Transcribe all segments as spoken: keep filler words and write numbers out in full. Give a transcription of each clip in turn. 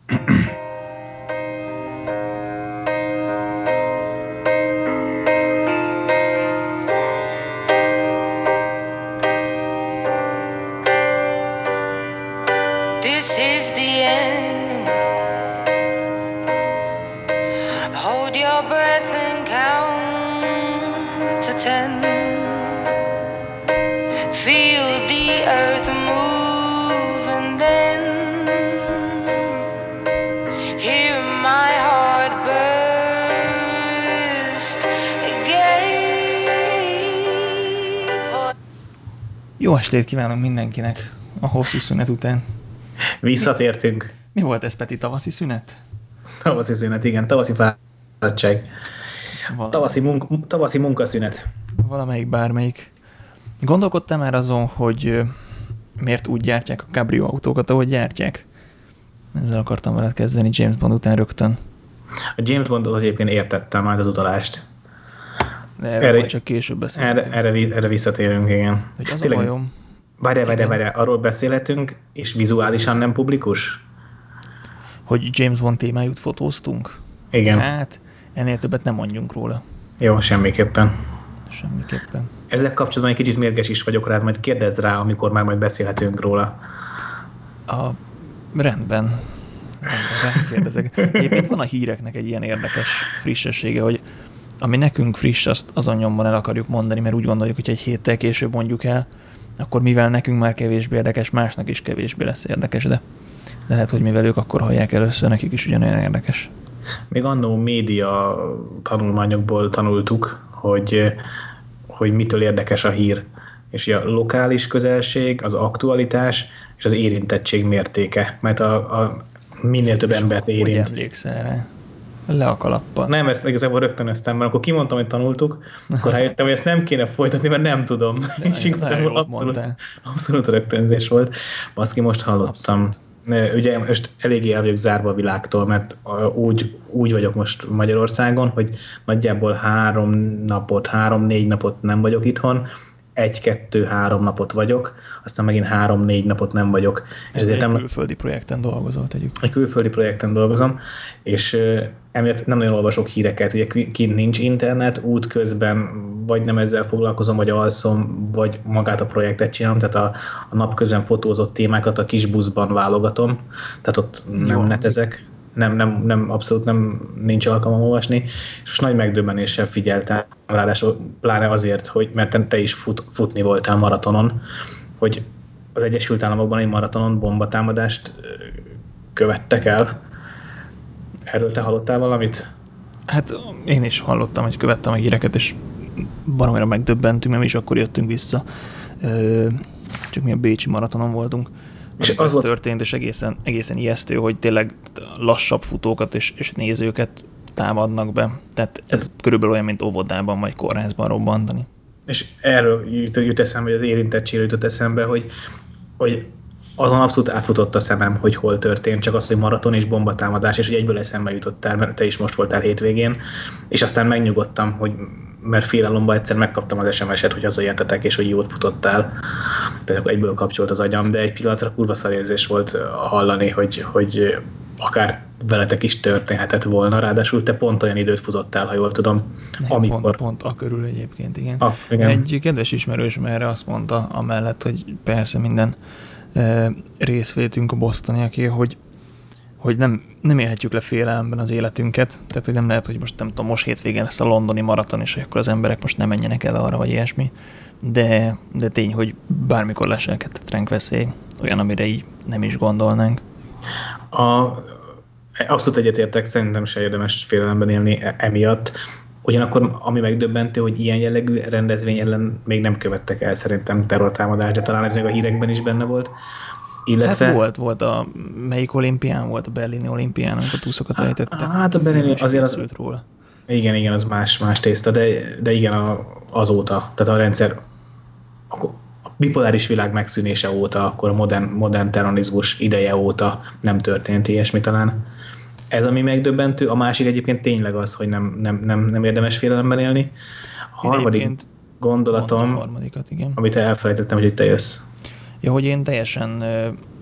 This is the end. Hold your breath and count to ten. Feel the earth move and then hear my heart burst again. For Jó estét kívánok mindenkinek a hosszú szünet után. Visszatértünk. Mi volt ez, Peti, tavaszi szünet? Tavaszi szünet, igen, tavaszi fáradtság. Tavaszi, munk- tavaszi munkaszünet. Valamelyik, bármelyik. Gondolkodtál már azon, hogy miért úgy gyártják a cabrio autókat, ahogy gyártják? Ezzel akartam veled kezdeni James Bond után rögtön. A James Bondot egyébként értettem majd az utalást. De erre, erre csak később beszélhetünk. Erre, erre, erre visszatérünk, igen. Hogy az Tényleg, a bajom... Várjál, várjál, várjál, arról beszélhetünk, és vizuálisan nem publikus? Hogy James Bond témájút fotóztunk? Igen. Hát, ennél többet nem mondjunk róla. Jó, semmiképpen. Semmiképpen. Ezzel kapcsolatban egy kicsit mérges is vagyok rád, majd kérdezz rá, amikor már majd beszélhetünk róla. A... Rendben. Rendben, kérdezek. Egyébként van a híreknek egy ilyen érdekes frissessége, hogy ami nekünk friss, azt azon nyomban el akarjuk mondani, mert úgy gondoljuk, hogy egy héttel később mondjuk el, akkor mivel nekünk már kevésbé érdekes, másnak is kevésbé lesz érdekes, de, de lehet, hogy mivel ők akkor hallják először, nekik is ugyanolyan érdekes. Még annó média tanulmányokból tanultuk, hogy, hogy mitől érdekes a hír. És a lokális közelség, az aktualitás és az érintettség mértéke. Mert a, a minél több embert érint. Hogy emlékszel rá? Le a kalappal. Nem, ezt igazából rögtönöztem, mert akkor kimondtam, hogy tanultuk, akkor rájöttem, hogy ezt nem kéne folytatni, mert nem tudom. De és igazából abszolút, abszolút rögtönzés volt. Baszki, most hallottam. Abszolút. Ugye most eléggé el vagyok zárva a világtól, mert úgy, úgy vagyok most Magyarországon, hogy nagyjából három napot, három-négy napot nem vagyok itthon, egy-kettő-három napot vagyok, aztán megint három-négy napot nem vagyok. És ezért egy nem... külföldi projekten dolgozol, tegyük. Egy külföldi projekten dolgozom, és emiatt nem nagyon olvasok híreket, ugye kint nincs internet, útközben vagy nem ezzel foglalkozom, vagy alszom, vagy magát a projektet csinálom, tehát a, a napközben fotózott témákat a kis buszban válogatom, tehát ott nem Jó, netezek. Nem, nem, nem, abszolút nem nincs alkalmam olvasni, és most nagy megdöbbenéssel figyeltem, ráadásul pláne azért, hogy mert te is fut, futni voltál maratonon, hogy az Egyesült Államokban egy maratonon bombatámadást követtek el. Erről te hallottál valamit? Hát én is hallottam, hogy követtem a híreket, és baromira megdöbbentünk, mert mi is akkor jöttünk vissza. Csak mi a bécsi maratonon voltunk. És az, az volt... történt, és egészen, egészen ijesztő, hogy tényleg lassabb futókat és, és nézőket támadnak be. Tehát ez, ez körülbelül olyan, mint óvodában vagy kórházban robbantani. És erről jut, jut eszembe, hogy az érintettségről jutott eszembe, hogy, hogy azon abszolút átfutott a szemem, hogy hol történt, csak az, hogy maraton és bombatámadás, és hogy egyből eszembe jutottál, mert te is most voltál hétvégén, és aztán megnyugodtam, hogy mert félelomban egyszer megkaptam az es em es-et, hogy hazajöttetek, és hogy jót futottál. Tehát akkor egyből kapcsolt az agyam, de egy pillanatra kurva szar érzés volt hallani, hogy, hogy akár veletek is történhetett volna, ráadásul te pont olyan időt futottál, ha jól tudom. Amikor... Pont, pont a körül egyébként, igen. Ah, igen. Egy kedves ismerős erre azt mondta, amellett, hogy persze minden e, részvétünk a bostoniaké, hogy hogy nem, nem élhetjük le félelemben az életünket, tehát hogy nem lehet, hogy most nem tudom, most hétvégén lesz a londoni maraton, és hogy akkor az emberek most nem menjenek el arra, vagy ilyesmi, de, de tény, hogy bármikor leselkedhet ránk veszély, olyan, amire így nem is gondolnánk. A, abszolút egyetértek, szerintem se érdemes félelemben élni emiatt, ugyanakkor ami megdöbbentő, hogy ilyen jellegű rendezvény ellen még nem követtek el szerintem terrortámadást, de talán ez még a hírekben is benne volt. Illetve... Hát volt, volt a melyik olimpián, volt a berlini olimpián, amikor túszokat ejtettek. Hát a berlini azért az... róla. Igen, igen, az más, más tészta, de, de igen, a, azóta, tehát a rendszer, a bipoláris világ megszűnése óta, akkor a modern, modern terrorizmus ideje óta nem történt ilyesmi talán. Ez ami megdöbbentő, a másik egyébként tényleg az, hogy nem, nem, nem, nem érdemes félelemben élni. A harmadik gondolatom, a harmadikat, igen. amit elfelejtettem, hogy te jössz. Ja, hogy én teljesen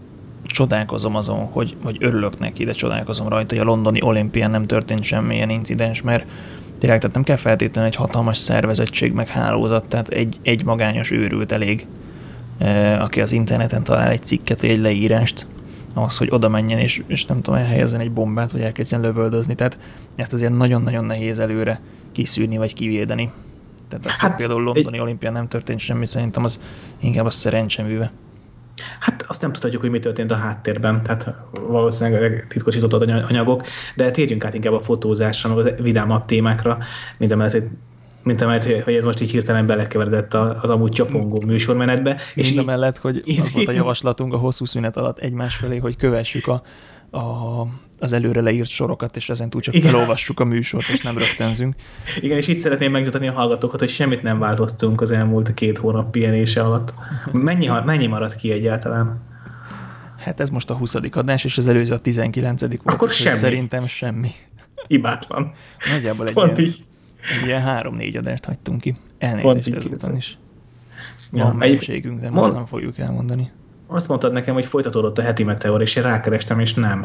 csodálkozom azon, hogy, vagy örülök neki, de csodálkozom rajta, hogy a londoni olimpián nem történt semmilyen incidens, mert tényleg, tehát nem kell feltétlenül egy hatalmas szervezettség meg hálózat, tehát egy, egy magányos őrült elég, eh, aki az interneten talál egy cikket, vagy egy leírást, ahhoz, hogy oda menjen, és, és nem tudom, elhelyezzen egy bombát, vagy elkezdjen lövöldözni, tehát ezt azért nagyon-nagyon nehéz előre kiszűrni, vagy kivédeni. Tehát az, hát, hogy például londoni egy... olimpián nem történt semmi, szerintem az inkább a szerencseműve. Hát azt nem tudhatjuk, hogy mi történt a háttérben, tehát valószínűleg titkosított anyagok, de térjünk át inkább a fotózásra, meg a vidámabb témákra, mint amellett, hogy, mint amellett, hogy ez most így hirtelen belekeveredett az amúgy csapongó műsormenetbe. És mind amellett, hogy az volt a javaslatunk a hosszú szünet alatt egymás felé, hogy kövessük a, a, az előre leírt sorokat, és ezentúl csak igen. felolvassuk a műsort, és nem rögtönzünk. Igen, és itt szeretném megnyugtatni a hallgatókat, hogy semmit nem változtunk az elmúlt két hónap pihenése alatt. Mennyi, mennyi maradt ki egyáltalán? Hát ez most a huszadik adás, és az előző a tizenkilencedik volt. Akkor semmi. Szerintem semmi. Hibátlan. Nagyjából egy Pont ilyen, így. Egy ilyen három-négy adást hagytunk ki. Elnézést ezután is. Van ja, mennyiségünk, de most mond... nem fogjuk elmondani. Azt mondtad nekem, hogy folytatódott a heti meteor, és én rákerestem, és nem.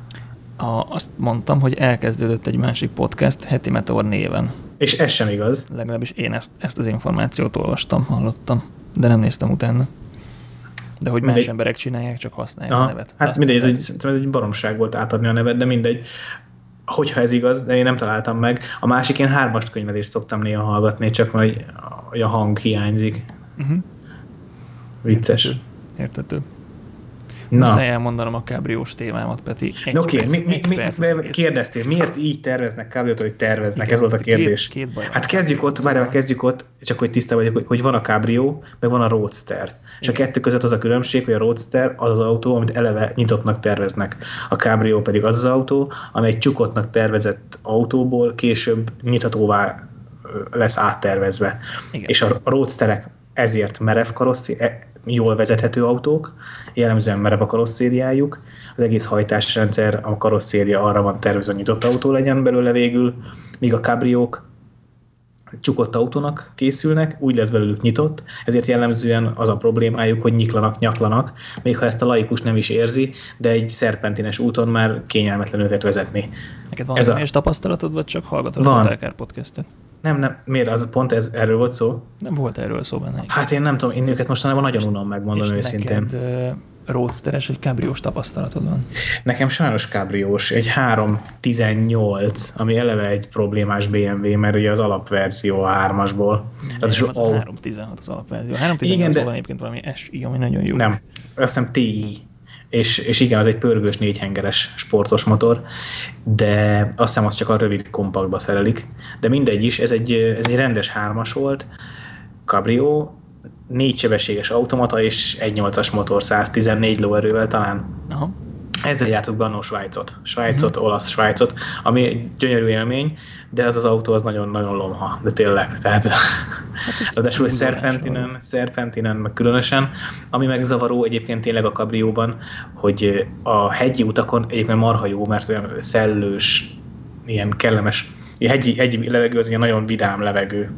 A, azt mondtam, hogy elkezdődött egy másik podcast heti meteor néven. És ez sem igaz. Legalábbis én ezt, ezt az információt olvastam, hallottam, de nem néztem utána. De hogy mindegy. Más emberek csinálják, csak használják Aha, a nevet. Hát mindegy, ez egy, ez egy baromság volt átadni a nevet, de mindegy. Hogyha ez igaz, de én nem találtam meg. A másik, én hármas könyvelést szoktam néha hallgatni, csak hogy a hang hiányzik. Uh-huh. Vicces. Értető. Értető. Muszáj elmondanom a kábriós témámat, Peti. Oké, okay. mi, mi, mi, kérdeztél, miért így terveznek kábriót, hogy terveznek? Igen, ez volt a kérdés. Két, két hát kezdjük ott, várjál, kezdjük ott, csak hogy tiszta vagyok, hogy, hogy van a kábrió, meg van a roadster. És a kettő között az a különbség, hogy a roadster az az autó, amit eleve nyitottnak terveznek. A kábrió pedig az az autó, ami egy csukottnak tervezett autóból később nyithatóvá lesz áttervezve. Igen. És a roadsterek ezért merev karosszé, jól vezethető autók, jellemzően merev a karosszériájuk, az egész hajtásrendszer, a karosszéria arra van tervezve, hogy nyitott autó legyen belőle végül, míg a kábriók csukott autónak készülnek, úgy lesz belőlük nyitott, ezért jellemzően az a problémájuk, hogy nyiklanak, nyaklanak, még ha ezt a laikus nem is érzi, de egy szerpentines úton már kényelmetlen őket vezetni. Neked van személyes a... tapasztalatod, vagy csak hallgatod a Totalcar podcastet? Nem, nem, miért? Az, pont ez, erről volt szó? Nem volt erről szó benne. Hát én nem tudom, én őket mostanában nagyon unom, megmondom őszintén. És neked roadsteres vagy kábriós tapasztalatod van? Nekem sajnos kábriós, egy három tizennyolc, ami eleve egy problémás bé em vé, mert ugye az alapverzió a hármasból. Nem, az, az a három tizenhat az alapverzió. A három tizennyolcból van egyébként valami es i, ami nagyon jó. Nem, azt hiszem té i. És, és igen, az egy pörgős négyhengeres sportos motor, de azt hiszem, az csak a rövid kompaktba szerelik. De mindegy is, ez egy, ez egy rendes hármas volt, Cabrio, négy sebességes automata és egy nyolcas motor, száz tizennégy lóerővel talán. Aha. Ezzel jártuk be annó Svájcot, Svájcot, uh-huh. olasz Svájcot, ami egy gyönyörű élmény, de ez az autó az nagyon-nagyon lomha, de tényleg, tehát hát ráadásul szerpentinen, szerpentinen meg különösen, ami meg zavaró egyébként tényleg a Cabrióban, hogy a hegyi utakon egyébként marha jó, mert olyan szellős, ilyen kellemes, ilyen hegyi, hegyi levegő az ilyen nagyon vidám levegő,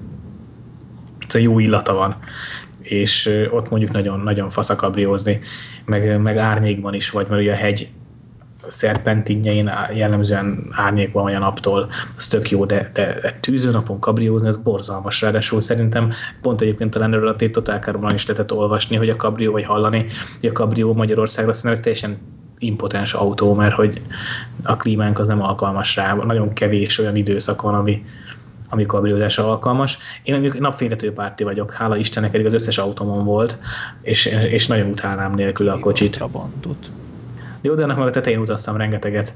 tehát jó illata van, és ott mondjuk nagyon, nagyon fasz a kabriózni, meg, meg árnyékban is vagy, mert ugye a hegy szerpentinjein jellemzően árnyékban vagy a naptól, az tök jó, de, de tűzőnapon kabriózni, ez borzalmas. Ráadásul szerintem pont egyébként talán erről a Totalcarban is lehetett olvasni, hogy a kabrió, vagy hallani, hogy a kabrió Magyarországra szerintem ez teljesen impotens autó, mert hogy a klímánk az nem alkalmas rá, nagyon kevés olyan időszak van, ami ami kabriózásra alkalmas. Én mondjuk napfénylető párti vagyok, hála Istennek, eddig az összes autómon volt, és, és nagyon utálnám nélkül a kocsit. Trabantut. Jó, de annak meg a tetején utaztam rengeteget.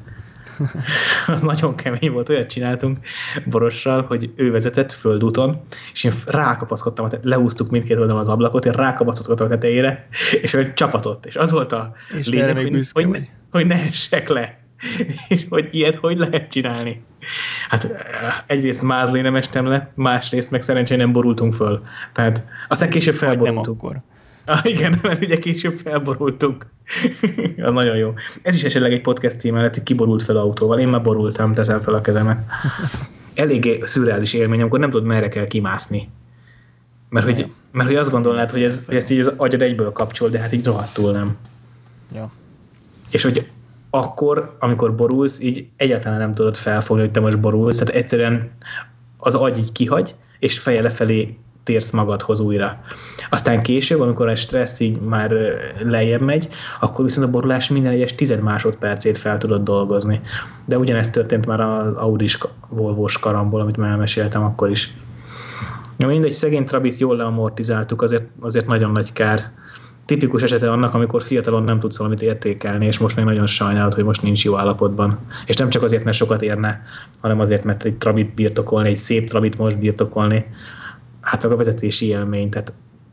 Az nagyon kemény volt, olyat csináltunk Borossal, hogy ő vezetett földúton, és én rákapaszkodtam, lehúztuk mindkét oldalon az ablakot, én rákapaszkodtam a tetejére, és ő csapatott. És az volt a és lényeg, hogy, hogy, ne, hogy ne essek le. És hogy ilyet hogy lehet csinálni? Hát egyrészt mázlé nem estem le, másrészt meg szerencsére nem borultunk föl. Tehát aztán később felborultunk. Nem akkor. Ah, igen, mert ugye később felborultunk. Az nagyon jó. Ez is esetleg egy podcast téma lett, hogy kiborult fel autóval. Én már borultam, teszem fel a kezemet. Eléggé szürreális élmény, amikor nem tudod, merre kell kimászni. Mert hogy, mert hogy azt gondolnád, hogy, ez, hogy ezt így az agyad egyből kapcsol, de hát így rohadtul nem. Ja. és hogy akkor, amikor borulsz, így egyáltalán nem tudod felfogni, hogy te most borulsz, tehát egyszerűen az agy így kihagy, és feje lefelé térsz magadhoz újra. Aztán később, amikor a stressz így már lejjebb megy, akkor viszont a borulás minden egyes tized másodpercét fel tudod dolgozni. De ugyanezt történt már az Audis Volvós karamból, amit már elmeséltem akkor is. Ja, mindegy, szegény Trabit jól leamortizáltuk, azért, azért nagyon nagy kár. Tipikus esete annak, amikor fiatalon nem tudsz valamit értékelni, és most még nagyon sajnálod, hogy most nincs jó állapotban. És nem csak azért, mert sokat érne, hanem azért, mert egy Trabit birtokolni, egy szép Trabit most birtokolni, hát meg a vezetési élmény, tehát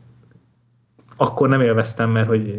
akkor nem élveztem, mert hogy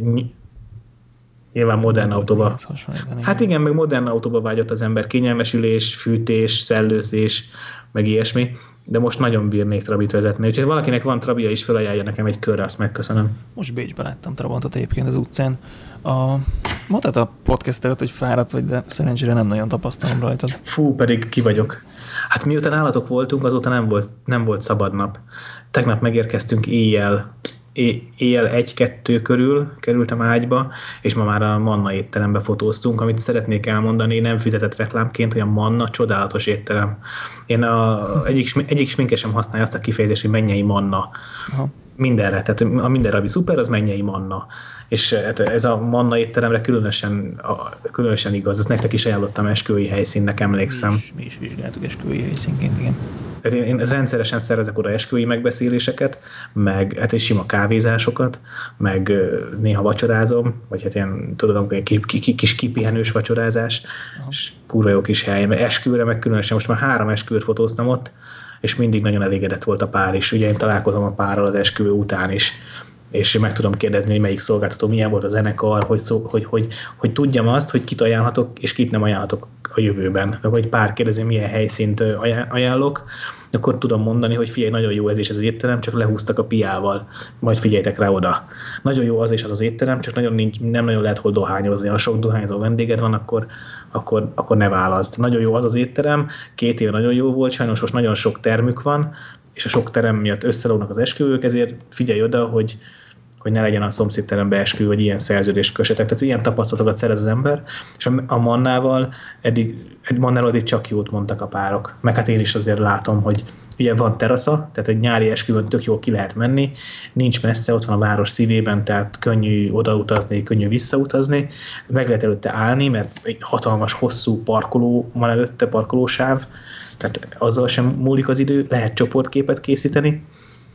nyilván modern autóba. Hát igen, meg modern autóba vágyott az ember, kényelmes ülés, fűtés, szellőzés, meg ilyesmi, de most nagyon bírnék Trabit vezetni. Úgyhogy valakinek van Trabia is, felajánlja nekem egy körre, azt megköszönöm. Most Bécsben láttam Trabantot egyébként az utcán. A... Mondtad a podcast előtt, hogy fáradt vagy, de szerencsére nem nagyon tapasztalom rajtad. Fú, pedig ki vagyok. Hát miután állatok voltunk, azóta nem volt, nem volt szabad nap. Tegnap megérkeztünk éjjel, é- éjjel egy-kettő körül kerültem ágyba, és ma már a Manna étterembe fotóztunk, amit szeretnék elmondani, nem fizetett reklámként, hogy a Manna csodálatos étterem. Én a, egyik, egyik sminke sem használja azt a kifejezést, hogy Mennyei Manna. Aha. Mindenre, tehát a mindenre, ami szuper, az Mennyei Manna. És ez a Manna étteremre különösen, különösen igaz. Ezt nektek is ajánlottam esküvői helyszínnek, emlékszem. Mi is, mi is vizsgáltuk esküvői helyszínként, igen. Én, én rendszeresen szervezek oda esküvői megbeszéléseket, meg hát egy sima kávézásokat, meg néha vacsorázom, vagy hát ilyen, tudom, egy kis kipihenős vacsorázás, aha. És kurva jó kis hely. Esküvőre meg különösen, most már három esküvőt fotóztam ott, és mindig nagyon elégedett volt a pár is. Ugye én találkozom a párral az esküvő után is, és meg tudom kérdezni, hogy melyik szolgáltató, milyen volt a zenekar, hogy, szó, hogy, hogy, hogy tudjam azt, hogy kit ajánlhatok, és kit nem ajánlhatok a jövőben. Vagy pár kérdezi, milyen helyszínt ajánlok, akkor tudom mondani, hogy figyelj, nagyon jó ez is az étterem, csak lehúztak a piával, majd figyeljetek rá oda. Nagyon jó az is az az étterem, csak nagyon nincs, nem nagyon lehet hol dohányozni. Ha sok dohányozó vendéged van, akkor, akkor, akkor ne válaszd. Nagyon jó az az étterem, két éve nagyon jó volt, sajnos most nagyon sok termük van, és a sok terem miatt összelógnak az esküvők, ezért figyelj oda, hogy hogy ne legyen a szomszédterembe esküvő, vagy ilyen szerződést kössetek. Tehát ilyen tapasztalatokat szerez az ember, és a Mannával eddig, egy Mannával eddig csak jót mondtak a párok. Meg hát én is azért látom, hogy ugye van terasza, tehát egy nyári esküvőn tök jól ki lehet menni, nincs messze, ott van a város szívében, tehát könnyű odautazni, könnyű visszautazni, meg lehet előtte állni, mert egy hatalmas, hosszú parkoló van előtte, parkolósáv, tehát azzal sem múlik az idő, lehet csoportképet készíteni,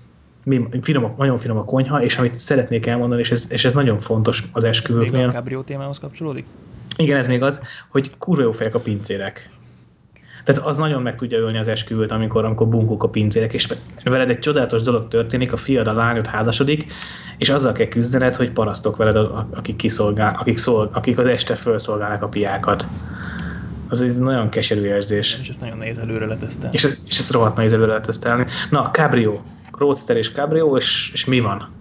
finom, nagyon finom a konyha, és amit szeretnék elmondani, és ez, és ez nagyon fontos az esküvőknél. Ez még a Cabrio témához kapcsolódik? Igen, ez még az, hogy kurva jó fejek a pincérek. Tehát az nagyon meg tudja ölni az esküvőt, amikor, amikor bunkók a pincérek, és veled egy csodálatos dolog történik, a fiad, a lányod házasodik, és azzal kell küzdened, hogy parasztok veled, akik, kiszolgál, akik, szolg, akik az este felszolgálnak a piákat. Az egy nagyon keserű érzés. És ezt nagyon nehéz előre letesztelni. És, és ezt rohadt nehéz előre letesztelni. Na, Cabrio. Roadster és Cabrio, és, és mi van?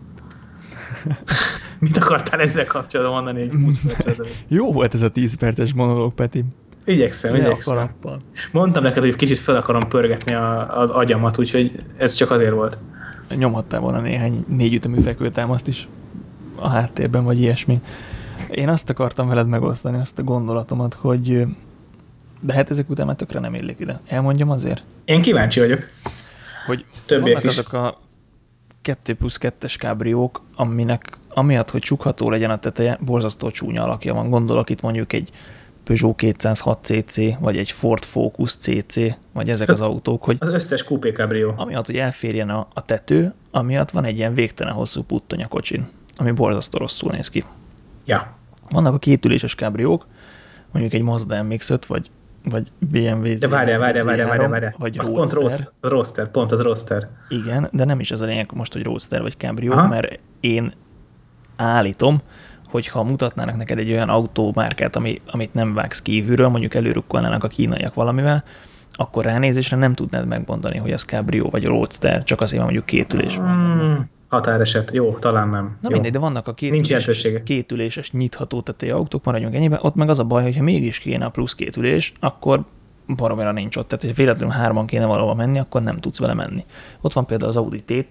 Mit akartál ezzel kapcsolatban mondani egy húsz perc? Jó volt ez a tíz perces monológ, Peti. Igyekszem, Mi igyekszem. Mondtam neked, hogy kicsit fel akarom pörgetni az agyamat, úgyhogy ez csak azért volt. Nyomhattál volna néhány négyütemű fekvőtámaszt is a háttérben, vagy ilyesmi. Én azt akartam veled megosztani, azt a gondolatomat, hogy de hát ezek után már tökre nem illik ide. Elmondjam azért? Én kíváncsi vagyok. Hogy többiek vannak is. azok a kettő plusz kettes kábriók, aminek amiatt, hogy csukható legyen a teteje, borzasztó csúnya alakja van. Gondolok itt mondjuk egy Peugeot kétszázhat cé cé, vagy egy Ford Focus cé cé, vagy ezek az autók, hogy az összes coupé cabrio. Amiatt, hogy elférjen a, a tető, amiatt van egy ilyen végtelen hosszú puttony a kocsin, ami borzasztó rosszul néz ki. Ja. Vannak a kétüléses kábriók, mondjuk egy Mazda em iksz öt, vagy vagy bé em vé De várjál, várjál, várjál, várjál, várjál. Vagy az Roadster. Pont roadster, pont az Roadster. Igen, de nem is ez a lényeg most, hogy Roadster vagy Cabrio, aha, mert én állítom, hogy ha mutatnának neked egy olyan autómárkát, ami, amit nem vágsz kívülről, mondjuk előrukkolnának a kínaiak valamivel, akkor ránézésre nem tudnád megmondani, hogy az Cabrio vagy Roadster, csak azért, mondjuk két ülés van. Hmm, határeset, jó, talán nem. Na jó. mindegy, de vannak a kétüléses, kétüléses nyitható tetejű autók, maradjunk ennyiben, ott meg az a baj, hogyha mégis kéne a plusz két ülés, akkor baromira nincs ott. Tehát, hogyha véletlenül hárman kéne valahova menni, akkor nem tudsz vele menni. Ott van például az Audi té té,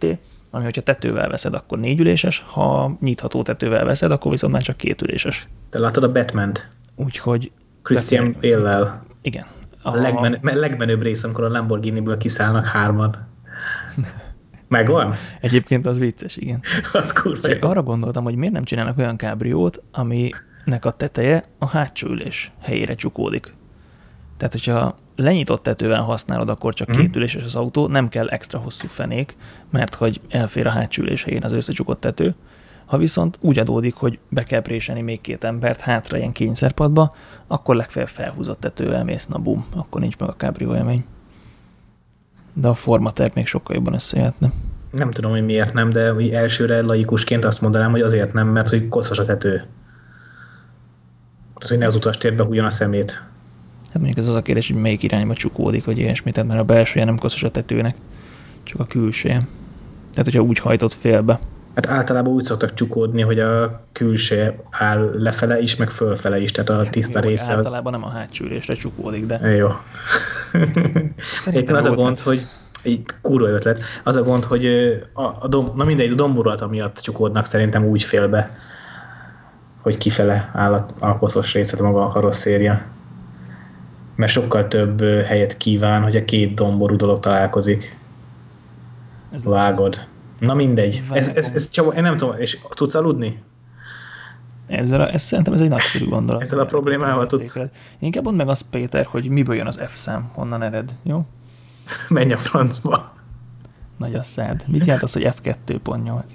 ami hogyha tetővel veszed, akkor négyüléses, ha nyitható tetővel veszed, akkor viszont már csak kétüléses. Te láttad a Batman-t? Úgyhogy... Christian Bale-lel. Igen. A, a legmen, legmenőbb rész, amikor a Lamborghini-ből kiszállnak hárman. Megvan? Egyébként az vicces, igen. Az kurva jó. Arra gondoltam, hogy miért nem csinálnak olyan kábriót, aminek a teteje a hátsó ülés helyére csukódik. Tehát, hogyha lenyitott tetővel használod, akkor csak két üléses az autó, nem kell extra hosszú fenék, mert hogy elfér a hátsó ülés helyén az összecsukott tető. Ha viszont úgy adódik, hogy be kell préselni még két embert hátra ilyen kényszerpadba, akkor legfeljebb felhúzott tetővel mész, na bum, akkor nincs meg a kábrió élmény. De a formaterv még sokkal jobban összejöhetne. Nem tudom, hogy miért nem, de úgy elsőre laikusként azt mondanám, hogy azért nem, mert hogy koszos a tető. Tehát, hogy ne az utastérbe hújjon a szemét. Hát mondjuk ez az a kérdés, hogy melyik irányba csukódik, vagy ilyesmi, tehát mert a belsője nem koszos a tetőnek, csak a külsője. Tehát, hogyha úgy hajtott félbe. Hát általában úgy szoktak csukódni, hogy a külső áll lefele is, meg fölfele is, tehát a tiszta jó, része az... Általában nem a hátsó ülésre csukódik, de... Jó. Szerintem az a gond, lett. hogy egy kurva ötlet, az a gond, hogy a, a dom, na mindegy, a domburulata miatt csukódnak szerintem úgy félbe, hogy kifele áll a, a koszos részet maga a karosszéria. Mert sokkal több helyet kíván, hogy a két domború dolog találkozik. Ez Vágod. Na mindegy. Ez, ez, ez Csaba, én nem tudom, és tudsz aludni? Ezzel a, ez, szerintem ez egy nagyszerű gondolat. Ezzel a problémával tudsz. Inkább mondd meg azt, Péter, hogy miből jön az F-szám, honnan ered, jó? Menj a francba. Nagy a szád. Mit jelent az, hogy F kettő pont nyolc?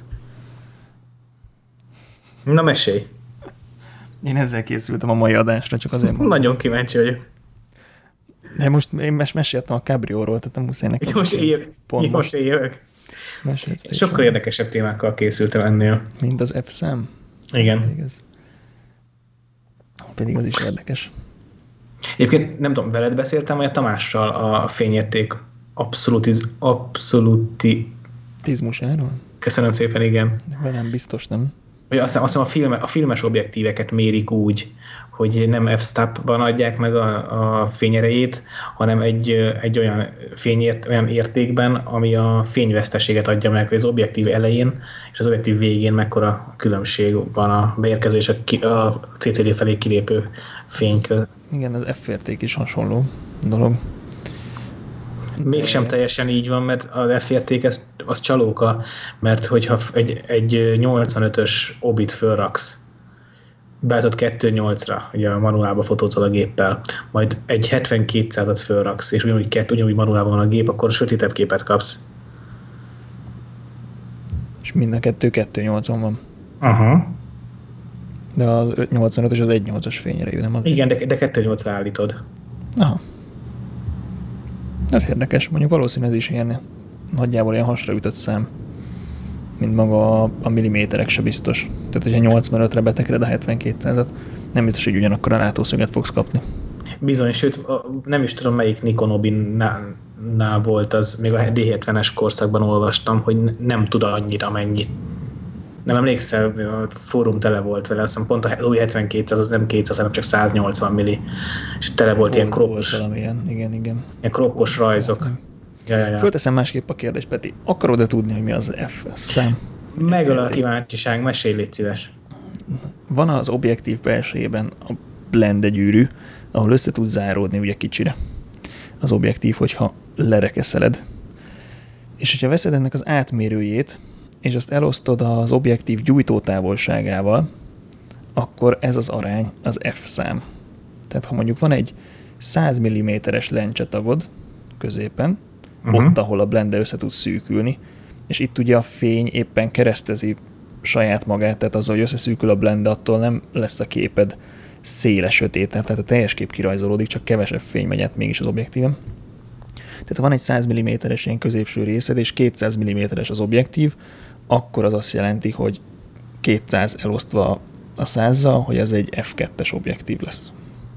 Na mesélj. Én ezzel készültem a mai adásra, csak azért mondom. Nagyon kíváncsi vagyok. De most én mes meséltem a Cabrióról, tehát nem muszáj nekem. Most éljök. Pont most éljök. Sokkal érdekesebb témákkal készültem ennél. Mint az F-szám? Igen. Pedig, ez... Pedig az is érdekes. Egyébként nem tudom, veled beszéltem, vagy a Tamással a fényérték abszolutiz, abszoluti... Tizmusáról? Köszönöm szépen, igen. Velem biztos nem. Hogy azt hiszem, azt hiszem a, filme, a filmes objektíveket mérik úgy, hogy nem f-stopban adják meg a, a fényerejét, hanem egy, egy olyan fényért, olyan értékben, ami a fényveszteséget adja meg, hogy az objektív elején és az objektív végén mekkora különbség van a beérkező és a, ki, a cé cé dé felé kilépő fény között. Igen, az F-érték is hasonló dolog. Mégsem teljesen így van, mert az F-érték az, az csalóka, mert hogyha egy, egy nyolcvanötös obit fölraksz, beállítod kettő nyolcra, ugye a manuálba fotózol a géppel, majd egy hetven-kétszázat fölraksz, és ugyanúgy, kett, ugyanúgy manuálban van a gép, akkor sötétebb képet kapsz. És mind a kettő kettő nyolcvan van. Aha. De az nyolcvanötös az egy nyolcas fényerejű, nem az? Igen, de, de kettő nyolcra állítod. Aha. Ez érdekes, mondjuk valószínűleg ez is ilyen nagyjából ilyen hasra ütött szám, mint maga a, a milliméterek se biztos. Tehát, hogyha nyolcvanötre betekred a hetven-kétszázat, nem biztos, hogy ugyanakkor a látószöget fogsz kapni. Bizony, sőt, nem is tudom, melyik Nikon Obin-nál volt az, még a dé hetvenes korszakban olvastam, hogy nem tud annyit, amennyit. Nem emlékszel, a fórum tele volt vele, azt hiszem pont az új hetven-kétszáz, az nem kétszáz, hanem csak száznyolcvan milli, és tele volt Hol, ilyen krokkos, igen, igen, igen. Ilyen krokkos rajzok. Ja, ja, ja. Fölteszem másképp a kérdést, Peti. Akarod-e tudni, hogy mi az F szám? Megöl a kíváncsiság, mesélj, légy szíves. Van az objektív belsejében a blende gyűrű, ahol össze tud záródni ugye kicsire az objektív, hogyha lerekeszeled. És hogyha veszed ennek az átmérőjét, és azt elosztod az objektív gyújtótávolságával, akkor ez az arány az F-szám. Tehát ha mondjuk van egy száz milliméteres lencsetagod középen, uh-huh. ott, ahol a blende össze tud szűkülni, és itt ugye a fény éppen keresztezi saját magát, tehát azzal, hogy összeszűkül a blende, attól nem lesz a képed széle sötétebb, tehát a teljes kép kirajzolódik, csak kevesebb fény megy át mégis az objektíven. Tehát ha van egy száz milliméteres ilyen középső részed, és kétszáz milliméteres az objektív, akkor az azt jelenti, hogy kétszáz elosztva a százzal, hogy ez egy ef kettes objektív lesz.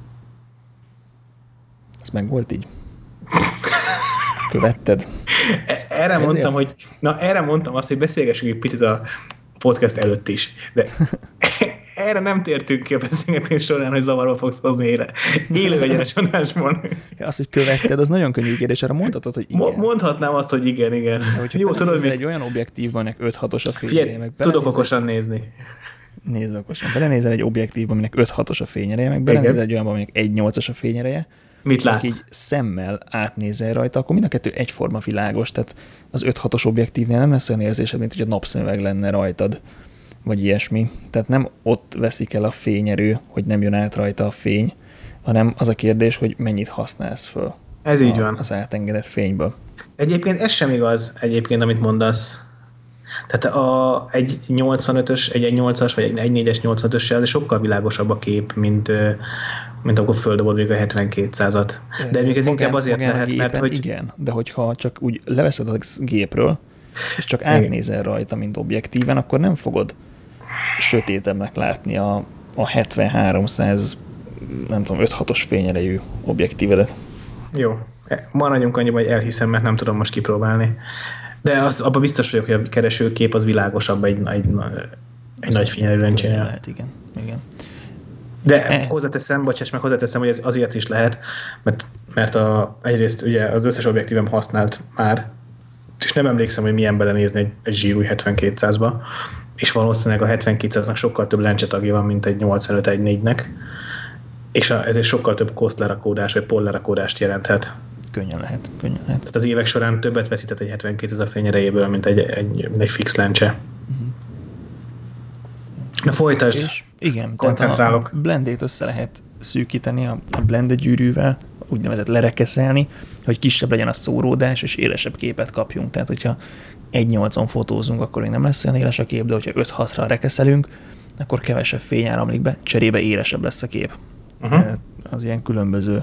Ez meg volt így? Követted? Erre Ezért mondtam, hogy, na erre mondtam azt, hogy beszélgessünk egy picit a podcast előtt is. De erre nem tértünk ki a beszélgetés során, hogy zavarba fogsz hozni ére. Élő egyenes adásban. Ja, az, hogy követted, az nagyon könnyű kérdés, arra mondhatod, hogy igen. Mondhatnám azt, hogy igen, igen. De jó, tudod, hogy egy olyan objektív, aminek öt hatos a fényereje, meg tudok okosan nézni. Nézd okosan. Belenézel egy objektívba, aminek öt hatos a fényereje, meg belenézel egy olyanba, aminek egy nyolcas a fényereje. Mit látsz? így szemmel átnézel rajta, akkor mind a kettő egyforma világos, tehát az öt hatos objektívnél nem lesz olyan érzésed, mint hogy a napszemüveg lenne rajtad, vagy ilyesmi. Tehát nem ott veszik el a fényerő, hogy nem jön át rajta a fény, hanem az a kérdés, hogy mennyit használsz föl. Ez a, így van. Az átengedett fényből. Egyébként ez sem igaz, egyébként, amit mondasz. Tehát a, egy nyolcvanötös, egy nyolcas vagy egy négyes nyolcvanötössel sokkal világosabb a kép, mint, mint akkor földobod még a hetvenkétszázat. De még ez inkább azért lehet, gépen, mert hogy... Igen, de hogyha csak úgy leveszed a gépről, és csak átnézel rajta, mint objektíven, akkor nem fogod sötétebbnek látni a, a hetven-háromszáz, nem tudom, öt hatos fényerejű objektívedet. Jó. Maradjunk annyiban, hogy elhiszem, mert nem tudom most kipróbálni. De az, abban biztos vagyok, hogy a keresőkép az világosabb egy, egy, egy nagy fényerő lencsénél. Lehet, igen. igen. De eh. hozzáteszem, bocsáss meg, hozzáteszem, hogy ez azért is lehet, mert, mert a, egyrészt ugye az összes objektívem használt már, és nem emlékszem, hogy milyen belenézni egy, egy zsírúj hetvenkétszázba, és valószínűleg a hetvenkétszáznak sokkal több lencsetagja van, mint egy nyolcvanöt egy négynek, és a, ez egy sokkal több kosztlerakódás, vagy pollerakódást jelenthet. Könnyen lehet, könnyen lehet. Tehát az évek során többet veszített egy hetvenkétszáz fényerejéből, mint egy, egy, egy fix lencse. Uh-huh. Na folytasd. És igen, koncentrálok. Tehát a blendét össze lehet szűkíteni a, a blende gyűrűvel, úgynevezett lerekeszelni, hogy kisebb legyen a szóródás, és élesebb képet kapjunk. Tehát, hogyha egy nyolcon fotózunk, akkor még nem lesz olyan éles a kép, de hogyha öt hatra rekeszelünk, akkor kevesebb fény áramlik be, cserébe élesebb lesz a kép. Uh-huh. Az ilyen különböző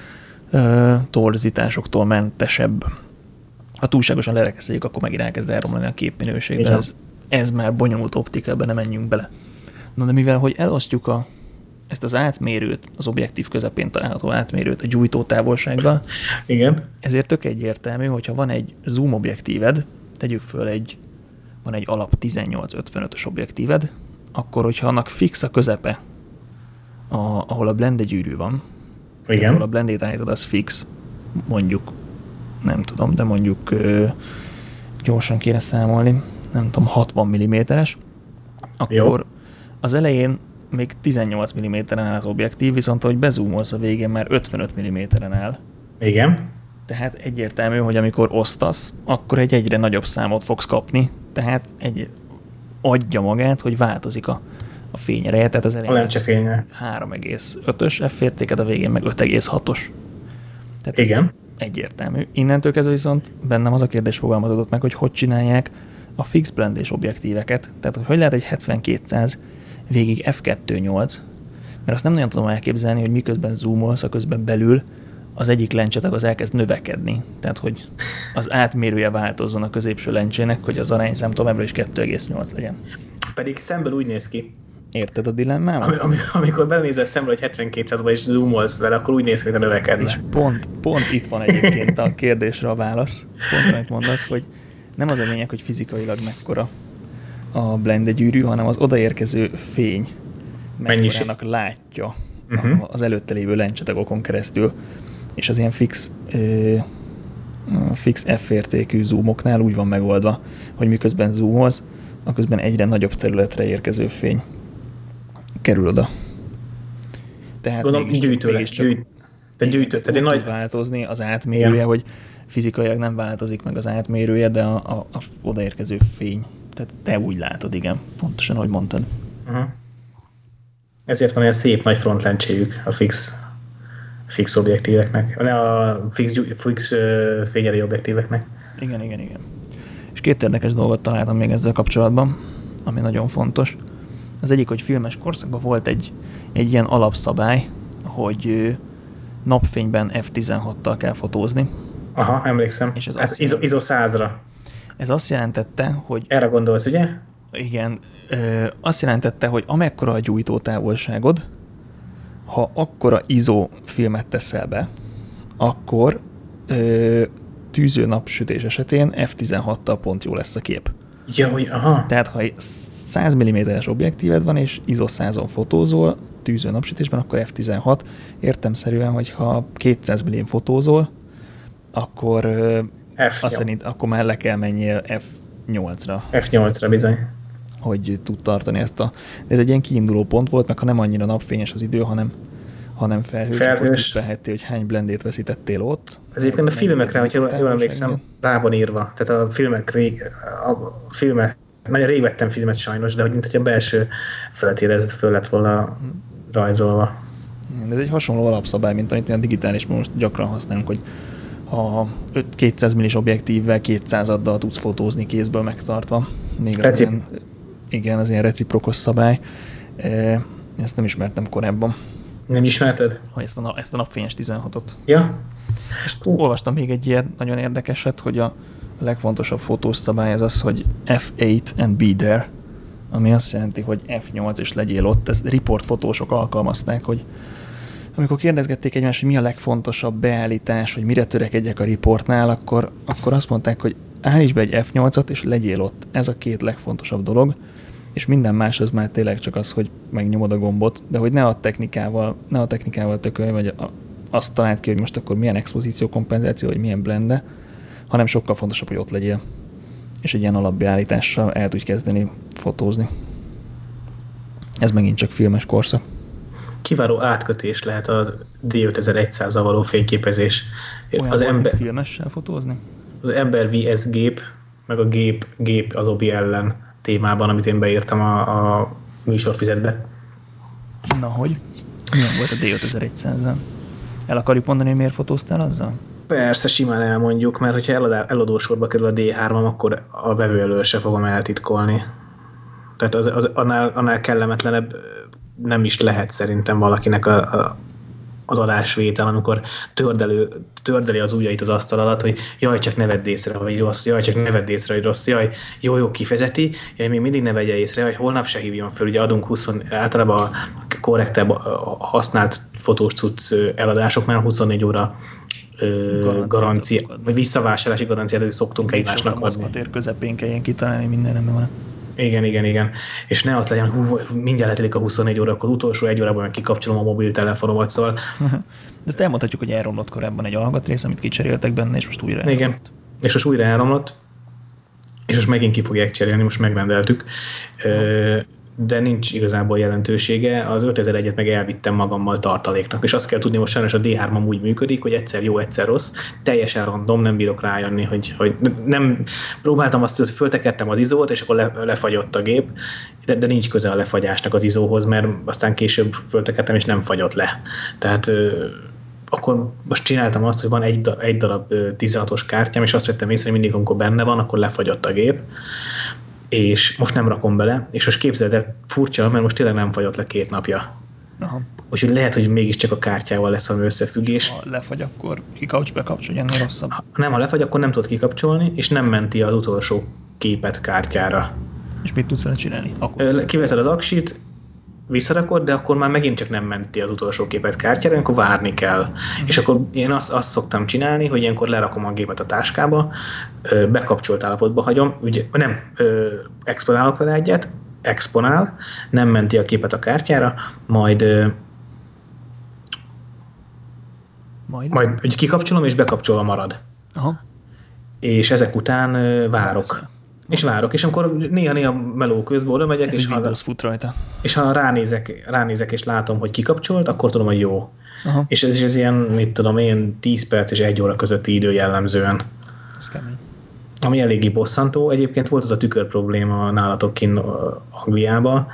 uh, torzításoktól mentesebb. Ha túlságosan lerekeszeljük, akkor megint elkezd elromlani a képminőség, de ez, ez már bonyolult optika, ebben nem menjünk bele. Na de mivel, hogy elosztjuk a, ezt az átmérőt, az objektív közepén található átmérőt a gyújtó távolsággal, igen. Ezért tök egyértelmű, hogyha van egy zoom objektíved, tegyük föl egy, van egy alap tizennyolc ötvenötös objektíved, akkor hogyha annak fix a közepe, a, ahol a blende gyűrű van, igen. ahol a blendét állítod, az fix, mondjuk, nem tudom, de mondjuk ö, gyorsan kéne számolni, nem tudom, hatvan milliméteres, akkor jó. Az elején még tizennyolc milliméteren áll az objektív, viszont ahogy bezoomolsz a végén, már ötvenöt milliméteren áll. Igen. Tehát egyértelmű, hogy amikor osztasz, akkor egy egyre nagyobb számot fogsz kapni, tehát egy adja magát, hogy változik a, a fényereje, tehát az elején három egész ötös F-értéket, a végén meg öt egész hatos. Tehát igen. Egyértelmű. Innentől kezdve viszont bennem az a kérdés fogalmazódott meg, hogy hogy csinálják a fix blendés objektíveket, tehát hogy hogy lehet egy hetvenkétszáz végig F kettő nyolc, mert azt nem nagyon tudom elképzelni, hogy miközben zoomolsz, a közben belül az egyik lencsetag az elkezd növekedni. Tehát, hogy az átmérője változzon a középső lencsének, hogy az arányszám továbbra is kettő egész nyolc legyen. Pedig szemből úgy néz ki. Érted a dilemmámat? Ami, ami, amikor belenézel szemből egy hetvenkétszázba és zoomolsz vele, akkor úgy néz ki, hogy növekedne. És pont, pont itt van egyébként a kérdésre a válasz. Pont amit mondasz, hogy nem az a lényeg, hogy fizikailag mekkora a blende gyűrű, hanem az odaérkező fény mekkorának látja uh-huh. az előtte lévő lencsetagokon keresztül. És az ilyen fix, ö, fix F-értékű zoomoknál úgy van megoldva, hogy miközben zoomolsz, aközben egyre nagyobb területre érkező fény kerül oda. Tehát gondolom, mégis, gyűjtőre, mégis csak gyűjt, te gyűjtő, úgy tud nagy... változni az átmérője, igen. Hogy fizikailag nem változik meg az átmérője, de a, a, a odaérkező fény. Tehát te úgy látod, igen, pontosan, ahogy mondtad. Uh-huh. Ezért van olyan szép nagy frontlencséjük a fix fix objektíveknek, a fix, fix fényerejű objektíveknek. Igen, igen, igen. És két érdekes dolgot találtam még ezzel kapcsolatban, ami nagyon fontos. Az egyik, hogy filmes korszakban volt egy, egy ilyen alapszabály, hogy napfényben F tizenhattal kell fotózni. Aha, emlékszem. És ez hát izo, izo százra. Ez azt jelentette, hogy... Erre gondolsz, ugye? Igen. Ö, azt jelentette, hogy amekkora a gyújtó távolságod, ha akkora izó filmet teszel be, akkor ö, tűző napsütés esetén F tizenhattal pont jó lesz a kép. Ja, hogy aha. Tehát ha száz milliméteres objektíved van, és ISO százon fotózol, tűző napsütésben, akkor ef tizenhat. Értelemszerűen, hogyha kétszáz millin fotózol, akkor F azt szerint akkor már le kell menjél ef nyolcra. ef nyolcra bizony. Hogy tud tartani ezt a... Ez egy ilyen kiinduló pont volt, meg ha nem annyira napfényes az idő, hanem, hanem felhős, felhős. akkor tippelhettél, hogy hány blendét veszítettél ott. Ez egyébként a filmekre, hogyha jól emlékszem, rá van írva. Tehát a filmek, rég, a filmek, nagyon rég vettem filmet sajnos, de hogy mint hogy a belső feletére ez föl lett volna rajzolva. Ez egy hasonló alapszabály, mint amit mi a digitálisban most gyakran használunk, hogy ha kétszáz millis objektívvel kétszázaddal tudsz fotózni kézből megtartva. Még az Recip. ilyen, igen, az ilyen reciprokos szabály. Ezt nem ismertem korábban. Nem ismerted? Ezt a, ezt a napfényes tizenhatot. Ja. És olvastam még egy ilyen nagyon érdekeset, hogy a legfontosabb fotós szabály az az, hogy ef nyolc and be there, ami azt jelenti, hogy ef nyolc és legyél ott. Ezt riportfotósok alkalmazták, hogy amikor kérdezgették egymást, hogy mi a legfontosabb beállítás, hogy mire törekedjek a riportnál, akkor, akkor azt mondták, hogy állíts be egy ef nyolcat, és legyél ott. Ez a két legfontosabb dolog, és minden más az már tényleg csak az, hogy megnyomod a gombot, de hogy ne a technikával, ne a technikával tökölj, vagy a, azt találd ki, hogy most akkor milyen expozíció kompenzáció, vagy milyen blende, hanem sokkal fontosabb, hogy ott legyél. És egy ilyen alapbeállítással el tudj kezdeni fotózni. Ez megint csak filmes korszak. Kiváló átkötés lehet a dé ötezer-százzal való fényképezés. Olyan az volt, ember, filmessel fotózni? Az ember versus gép, meg a gép, gép az obi ellen témában, amit én beírtam a, a műsorfüzetbe. Na, hogy? Milyen volt a dé ötezer-százzal? El akarjuk mondani, hogy miért fotóztál azzal? Persze, simán elmondjuk, mert hogyha eladá, eladósorba kerül a dé három, akkor a vevő elől se fogom eltitkolni. Tehát az, az, annál, annál kellemetlenebb nem is lehet szerintem valakinek a, a, az adásvétel, amikor tördelő, tördeli az ujjait az asztal alatt, hogy jaj, csak ne vedd észre, hogy rossz, jaj, csak ne vedd észre, hogy rossz, jaj, jó, jó, kifezeti, jaj, még mindig ne vegye észre, hogy holnap se hívjon föl, ugye adunk húsz, általában a korrektebb a használt fotós cucc eladásoknál huszonnégy óra garancia, vagy visszavásárlási garanciát szoktunk egymásnak adni. Maszkvatér közepén kelljen kitalálni, minden nem van. Igen, igen, igen. És ne azt legyen, hogy hú, mindjárt letelik a huszonnégy óra, akkor utolsó egy órában meg kikapcsolom a mobiltelefonomat, szóval... Ezt elmondhatjuk, hogy elromlott korábban egy alkatrész, amit kicseréltek benne, és most újra elromlott. Igen, és most újra elromlott, és most megint ki fogják cserélni, most megrendeltük. Ö, de nincs igazából jelentősége. Az ötezer-egyet meg elvittem magammal tartaléknak, és azt kell tudni, most sajnos a dé három úgy működik, hogy egyszer jó, egyszer rossz, teljesen random, nem bírok rájönni, hogy, hogy nem próbáltam azt, hogy föltekertem az izót, és akkor le, lefagyott a gép, de, de nincs köze a lefagyásnak az izóhoz, mert aztán később föltekertem, és nem fagyott le. Tehát akkor most csináltam azt, hogy van egy, egy darab tizenhatos kártyám, és azt vettem észre, hogy mindig, amikor benne van, akkor lefagyott a gép, és most nem rakom bele, és most képzeld el, furcsa, mert most tényleg nem fagyott le két napja. Aha. Úgyhogy lehet, hogy mégiscsak a kártyával lesz valami összefüggés. Ha lefagy, akkor kikapcs, bekapcs, hogy ennél rosszabb. Ha nem, ha lefagy, akkor nem tudod kikapcsolni, és nem menti az utolsó képet kártyára. És mit tudsz vele csinálni? Akkor... Kiveszed az aksit, visszarakod, de akkor már megint csak nem menti az utolsó képet kártyára, akkor várni kell. Mm. És akkor én azt, azt szoktam csinálni, hogy ilyenkor lerakom a gépet a táskába, bekapcsolt állapotba hagyom, ugye nem, exponálok vele egyet, exponál, nem menti a képet a kártyára, majd majd, majd ugye kikapcsolom, és bekapcsolva marad. Aha. És ezek után várok. És várok, és amikor néha-néha meló közben oda megyek, és ha, fut rajta. és ha ránézek, ránézek, és látom, hogy kikapcsolt, akkor tudom, hogy jó. Aha. És ez, ez ilyen, mit tudom én, tíz perc és egy óra közötti idő jellemzően. Ez kemény. Ami eléggé bosszantó. Egyébként volt az a tükör probléma nálatok kint Angliában.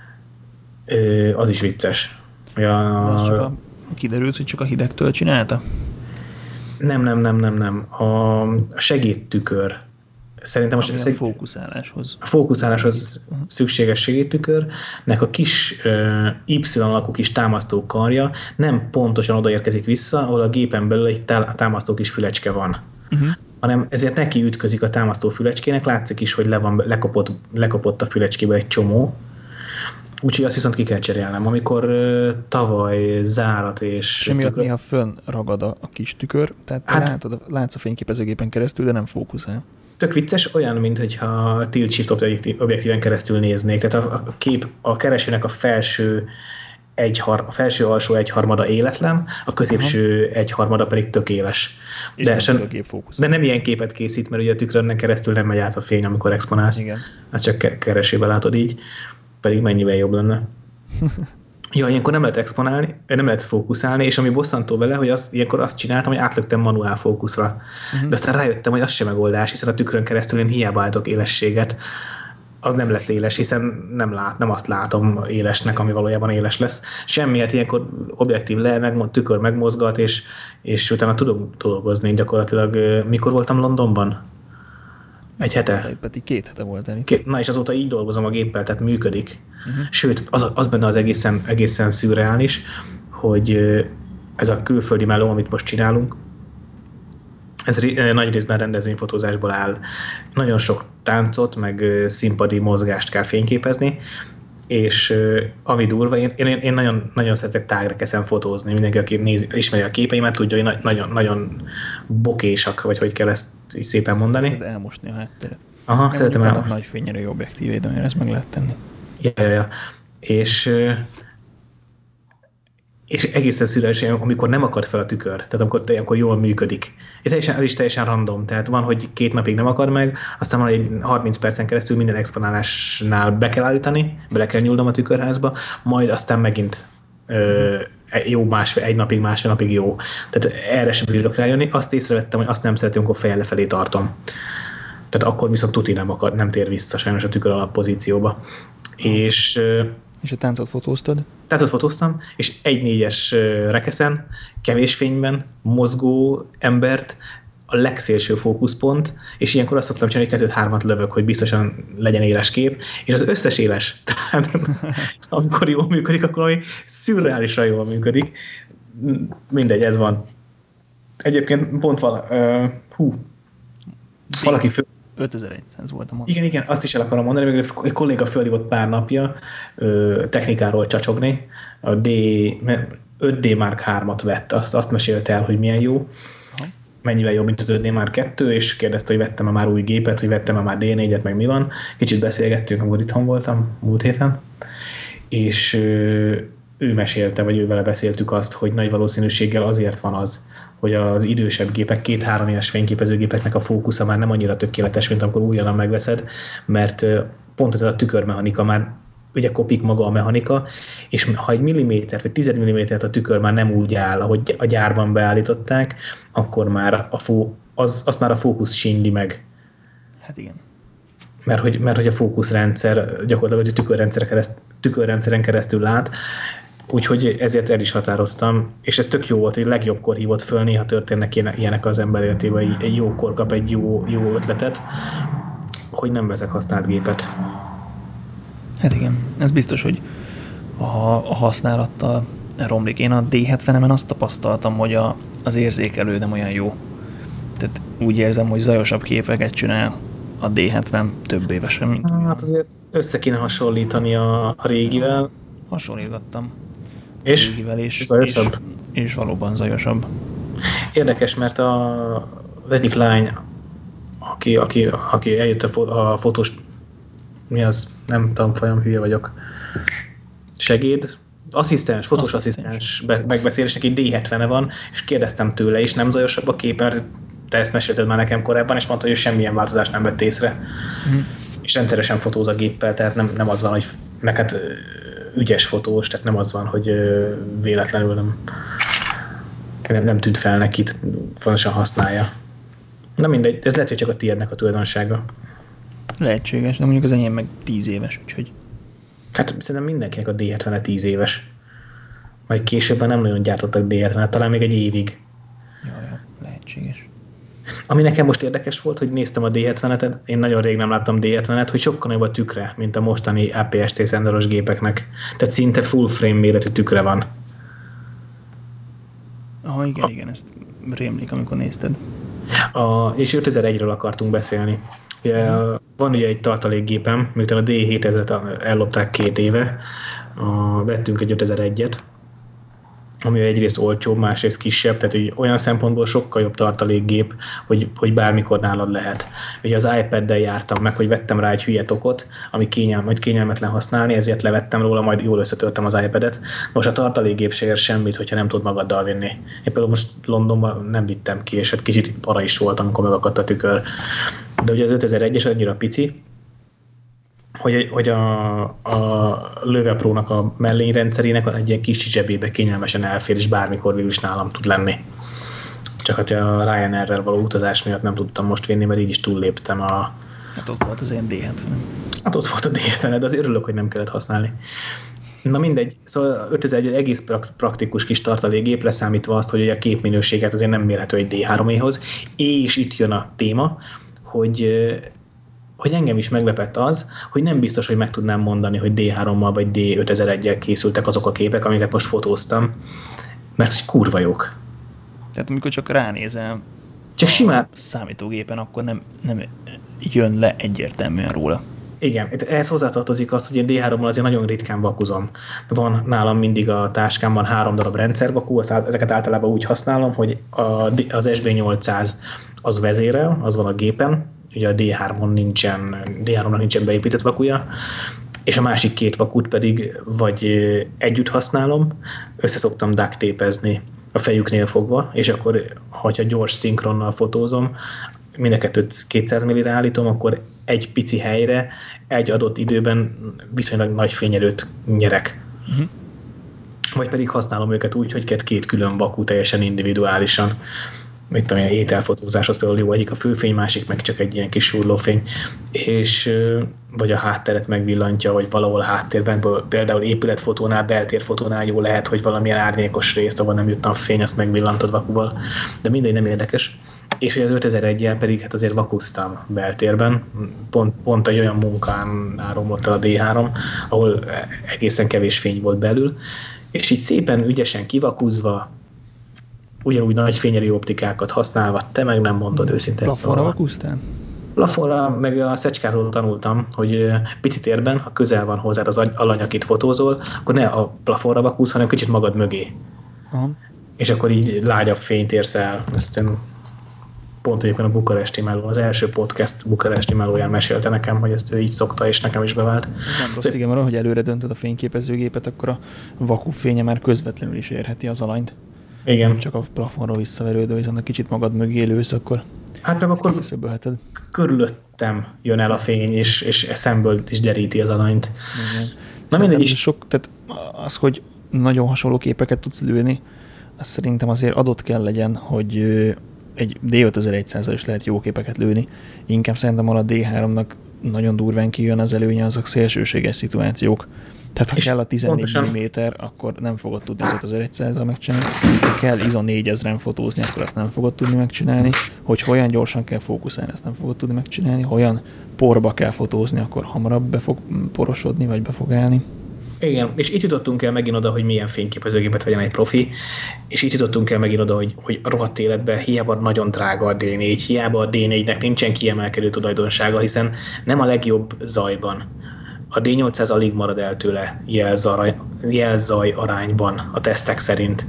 Az is vicces. A... De az csak a, kiderült, hogy csak a hidegtől csinálta? Nem, nem, nem, nem, nem. A segédtükör. Szerintem most a fókuszáláshoz. A fókuszáláshoz uh-huh. szükséges segédtükörnek a kis uh, Y alakú kis támasztó karja nem pontosan odaérkezik vissza, ahol a gépen belül egy támasztó kis fülecske van. Uh-huh. Hanem ezért neki ütközik a támasztó fülecskének, látszik is, hogy le van, lekopott, lekopott a fülecskébe egy csomó. Úgyhogy azt viszont ki kell cserélnem. Amikor uh, tavaly zárat és... Semmiatt tükör... néha fönn ragad a, a kis tükör, tehát hát, látod, látsz a fényképezőgépen keresztül, de nem fókuszál. tök vicces, olyan, mintha tilt shift objektíven keresztül néznék. Tehát a, a kép, a keresőnek a felső egy har, a felső alsó egyharmada életlen, a középső Aha. egyharmada pedig tök éles. De, sem, de nem ilyen képet készít, mert ugye a tükrön keresztül nem megy át a fény, amikor exponálsz. Igen. Ezt csak keresőbe látod így, pedig mennyivel jobb lenne. Ja, ilyenkor nem lehet exponálni, nem lehet fókuszálni, és ami bosszantó vele, hogy az, ilyenkor azt csináltam, hogy átlöktem manuál fókuszra. Uh-huh. De aztán rájöttem, hogy az sem megoldás, hiszen a tükrön keresztül én hiába állítok élességet, az nem lesz éles, hiszen nem, lát, nem azt látom élesnek, ami valójában éles lesz. Semmiért ilyenkor objektív le, meg, tükör megmozgat, és, és utána tudok dolgozni gyakorlatilag. Mikor voltam Londonban? Egy hete? Pedig két hete volt el. Két, na és azóta így dolgozom a géppel, tehát működik. Uh-huh. Sőt, az, az benne az egészen, egészen szürreális, hogy ez a külföldi meló, amit most csinálunk, ez nagy részben rendezvényfotózásból áll. Nagyon sok táncot, meg színpadi mozgást kell fényképezni, és ami durva, én, én, én nagyon, nagyon szeretek tágrekeszen fotózni. Mindenki, aki nézi, ismeri a képeimet, tudja, hogy nagyon, nagyon bokésak, vagy hogy kell ezt így szépen mondani. Szereted elmosni a hátteret. Aha, nem szeretem el. Nagy fényerő objektívéd, amire ezt meg lehet tenni. Ja, ja, ja. És... és egészen szüles, amikor nem akad fel a tükör, tehát amikor, amikor jól működik. És teljesen, ez is teljesen random, tehát van, hogy két napig nem akad meg, aztán van, hogy harminc percen keresztül minden exponálásnál be kell állítani, bele kell nyúlnom a tükörházba, majd aztán megint ö, jó másfél, egy napig, másfél napig jó. Tehát erre sem bírok rájönni. Azt észrevettem, hogy azt nem szeretem, amikor fejjel lefelé tartom. Tehát akkor viszont tuti nem akad, nem tér vissza sajnos a tükör alap pozícióba. És... És a táncot fotóztad? Táncot fotóztam, és egy négyes rekeszen, kevés fényben, mozgó embert, a legszélső fókuszpont, és ilyenkor azt szoktam csinálni, hogy kettőt-hármat lövök, hogy biztosan legyen éles kép, és az összes éles. Tehát amikor jól működik, akkor ami szürreálisan jól működik. Mindegy, ez van. Egyébként pont vala, uh, hú, valaki fő... ötezer-száz volt a mondat. Igen, igen, azt is el akarom mondani, hogy egy kolléga fölhívott pár napja ö, technikáról csacsogni, a D, öt D Mark hármat vett, azt, azt mesélte el, hogy milyen jó, Aha. mennyivel jobb, mint az öt D Mark kettő, és kérdezte, hogy vettem-e már új gépet, hogy vettem-e már D négyet, meg mi van. Kicsit beszélgettünk, amikor itthon voltam múlt héten, és ö, ő mesélte, vagy ő vele beszéltük azt, hogy nagy valószínűséggel azért van az, hogy az idősebb gépek, két-három éves fényképezőgépeknek a fókusza már nem annyira tökéletes, mint amikor újonnan megveszed, mert pont ez a tükörmechanika már ugye kopik maga a mechanika, és ha egy milliméter vagy tized millimétert a tükör már nem úgy áll, ahogy a gyárban beállították, akkor már a fó, az, az már a fókusz sínyli meg. Hát igen. Mert hogy, mert hogy a fókuszrendszer gyakorlatilag a tükörrendszer kereszt, tükörrendszeren keresztül lát, úgyhogy ezért el is határoztam, és ez tök jó volt, hogy legjobbkor hívott föl, néha történnek ilyenek az ember életében, egy jókor kap egy jó, jó ötletet, hogy nem veszek használt gépet. Hát igen, ez biztos, hogy a, a használattal romlik. Én a D hetvenemen azt tapasztaltam, hogy a, az érzékelő nem olyan jó. Tehát úgy érzem, hogy zajosabb képeket csinál a D hetven több évesen, mint hát azért össze kéne hasonlítani a, a régivel. Hasonlítottam. És? Régivel, és, zajosabb? És, és valóban zajosabb. Érdekes, mert a, az egyik lány, aki, aki, aki eljött a, fo, a fotós, mi az? Nem tanfolyam, hülye vagyok. Segéd? Asszisztens, fotós asszisztens megbeszélés, neki D hetvene van, és kérdeztem tőle, és nem zajosabb a kép, mert te ezt mesélted már nekem korábban, és mondta, hogy semmilyen változást nem vett észre. Mm. És rendszeresen fotóz a géppel, tehát nem, nem az van, hogy neked ügyes fotós, tehát nem az van, hogy véletlenül nem, nem, nem tűnt fel neki, fontosan használja. Na mindegy, ez lehet, hogy csak a tiédnek a tulajdonsága. Lehetséges, de mondjuk az enyém meg tíz éves, úgyhogy... Hát szerintem mindenkinek a D hetvene tíz éves. Majd későbben nem nagyon gyártottak D hetvenet, talán még egy évig. Jaj, jaj, lehetséges. Ami nekem most érdekes volt, hogy néztem a D hetvenet, én nagyon rég nem láttam D hetvenet, hogy sokkal nagyobb a tükre, mint a mostani á pé es cé szenzoros gépeknek. Tehát szinte full frame méretű tükre van. Ah, igen, a... igen, ezt rémlik, amikor nézted. A, és ötezer-egyről akartunk beszélni. Ugye, hmm. Van ugye egy tartalékgépem, miután a D hétezret ellopták két éve, a, vettünk egy ötezer-egyet, ami egyrészt olcsóbb, másrészt kisebb, tehát hogy olyan szempontból sokkal jobb tartalékgép, hogy, hogy bármikor nálad lehet. Ugye az iPad-del jártam meg, hogy vettem rá egy hülye tokot, ami kényelm, hogy kényelmetlen használni, ezért levettem róla, majd jól összetörtem az iPad-et. Most a tartalékgép se ér semmit, hogyha nem tud magaddal vinni. Én például most Londonban nem vittem ki, és hát kicsit para is volt, amikor megakadt a tükör. De ugye az ötezer-egyes annyira pici, hogy, hogy a, a Löwe Pro-nak a mellényrendszerének egy ilyen kis zsebébe kényelmesen elfér, és bármikor végül is nálam tud lenni. Csak hát a Ryanair-rel való utazás miatt nem tudtam most vinni, mert így is túlléptem a... Hát ott volt az én dé hetven. Hát ott volt a dé hetven, de azért örülök, hogy nem kellett használni. Na mindegy, szóval ötezer-egy egy egész praktikus kis tartalékgép, leszámítva azt, hogy a képminőséget azért nem mérhető egy dé hároméhoz, és itt jön a téma, hogy... hogy engem is meglepett az, hogy nem biztos, hogy meg tudnám mondani, hogy dé hárommal vagy dé ötezer-egyel készültek azok a képek, amiket most fotóztam, mert hogy kurva jók. Tehát amikor csak ránézel csak simán számítógépen, akkor nem, nem jön le egyértelműen róla. Igen, ehhez hozzátartozik az, hogy én dé hárommal azért nagyon ritkán vakuzom. Van nálam mindig a táskámban három darab rendszervakú, ezeket általában úgy használom, hogy az es bé nyolcszáz az vezérel, az van a gépen, ugye a dé háromon nincsen, dé háromnak nincsen beépített vakuja, és a másik két vakut pedig vagy együtt használom, összeszoktam duct-tapezni a fejüknél fogva, és akkor, ha gyors szinkronnal fotózom, mind a kettőt kétszáz millire állítom, akkor egy pici helyre egy adott időben viszonylag nagy fényerőt nyerek. Uh-huh. Vagy pedig használom őket úgy, hogy két külön vakú teljesen individuálisan. Mit tudom, ilyen ételfotózás, az például jó, egyik a főfény, másik meg csak egy ilyen kis surlófény, és vagy a hátteret megvillantja, vagy valahol a háttérben, például épületfotónál, beltérfotónál jó lehet, hogy valamilyen árnyékos részt, ahol nem jutna a fény, azt megvillantod vakuval, de mindegy, nem érdekes. És az ötezer-egyel pedig hát azért vakuztam beltérben, pont, pont egy olyan munkánál romlott el a dé három, ahol egészen kevés fény volt belül, és így szépen ügyesen kivakuzva, ugyanúgy nagy fényerő optikákat használva, te meg nem mondod őszintén. Plafonra vakuztál? Plafonra, meg a Szecskáról tanultam, hogy pici térben, ha közel van hozzád az alany, akit fotózol, akkor ne a plafonra vakúz, hanem kicsit magad mögé. Aha. És akkor így lágyabb fényt érsz el. Ezt én pont egyébként a Bukaresti Meló, az első podcast Bukaresti Melóján mesélte nekem, hogy ezt ő így szokta, és nekem is bevált. Nem rossz, igen, mert ahogy előre döntöd a fényképezőgépet, akkor a vakú fénye már közvetlenül is érheti az alanyt. Igen. Csak a plafonról visszaverődő, viszont a kicsit magad mögé lősz, akkor hát meg akkor körülöttem jön el a fény, és, és szemből is deríti az alanyt. Igen. Na mindegy is. Sok, tehát az, hogy nagyon hasonló képeket tudsz lőni, az szerintem azért adott kell legyen, hogy egy dé ötezer-százzal is lehet jó képeket lőni. Inkább szerintem a dé háromnak nagyon durván kijön az előnye, azok szélsőséges szituációk. Tehát ha és kell a tizennégy milliméter, akkor nem fogod tudni az ötezer-százzal megcsinálni. Ha kell ISO négyezren fotózni, akkor azt nem fogod tudni megcsinálni. Hogy olyan gyorsan kell fókuszálni, azt nem fogod tudni megcsinálni. Ha olyan porba kell fotózni, akkor hamarabb be fog porosodni, vagy be fog állni. Igen, és itt jutottunk el megint oda, hogy milyen fényképezőgépet vegyen egy profi, és itt jutottunk el megint oda, hogy, hogy a rohadt életben hiába nagyon drága a dé négy, hiába a dé négynek nincsen kiemelkedő tulajdonsága, hiszen nem a legjobb zajban. A dé nyolcszáz alig marad el tőle jelzaj, jelzaj arányban a tesztek szerint.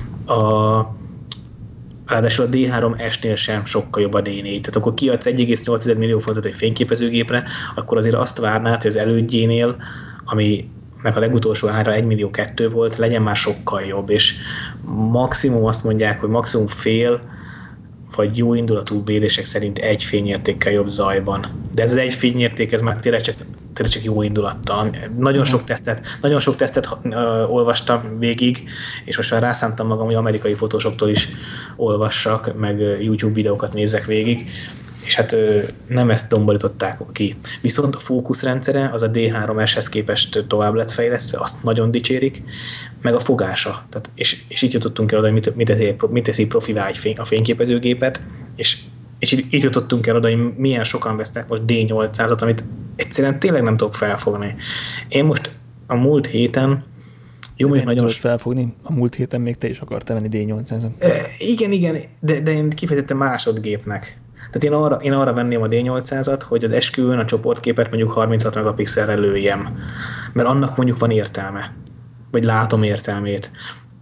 A, ráadásul a dé három es-nél sem sokkal jobb a dé négy. Tehát akkor kiadsz egy egész nyolc millió forintot egy fényképezőgépre, akkor azért azt várnád, hogy az elődjénél, ami meg a legutolsó ára egy millió kettő volt, legyen már sokkal jobb, és maximum azt mondják, hogy maximum fél, vagy jó indulatú mérések szerint egy fényértékkel jobb zajban. De ez az egy fényérték, ez már tényleg csak, tényleg csak jó indulattal. Nagyon sok tesztet, nagyon sok tesztet uh, olvastam végig, és most már rászántam magam, hogy amerikai fotósoktól is olvassak, meg YouTube videókat nézzek végig, és hát uh, nem ezt domborították ki. Viszont a fókuszrendszere az a dé három es-hez képest tovább lett fejlesztve, azt nagyon dicsérik, meg a fogása. Tehát, és, és így jutottunk el oda, hogy mit, mit, teszi, mit teszi profivá a fényképezőgépet, és, és így, így jutottunk el oda, hogy milyen sokan vesznek most dé nyolcszázat, amit egyszerűen tényleg nem tudok felfogni. Én most a múlt héten jó, mondjuk nagyon most felfogni, a múlt héten még te is akartál venni dé nyolcszázat. E, igen, igen, de, de én kifejezetten másodgépnek. Tehát én arra, én arra venném a dé nyolcszázat, hogy az esküvőn a csoportképet mondjuk harminchat megapixelre lőjem, mert annak mondjuk van értelme, vagy látom értelmét.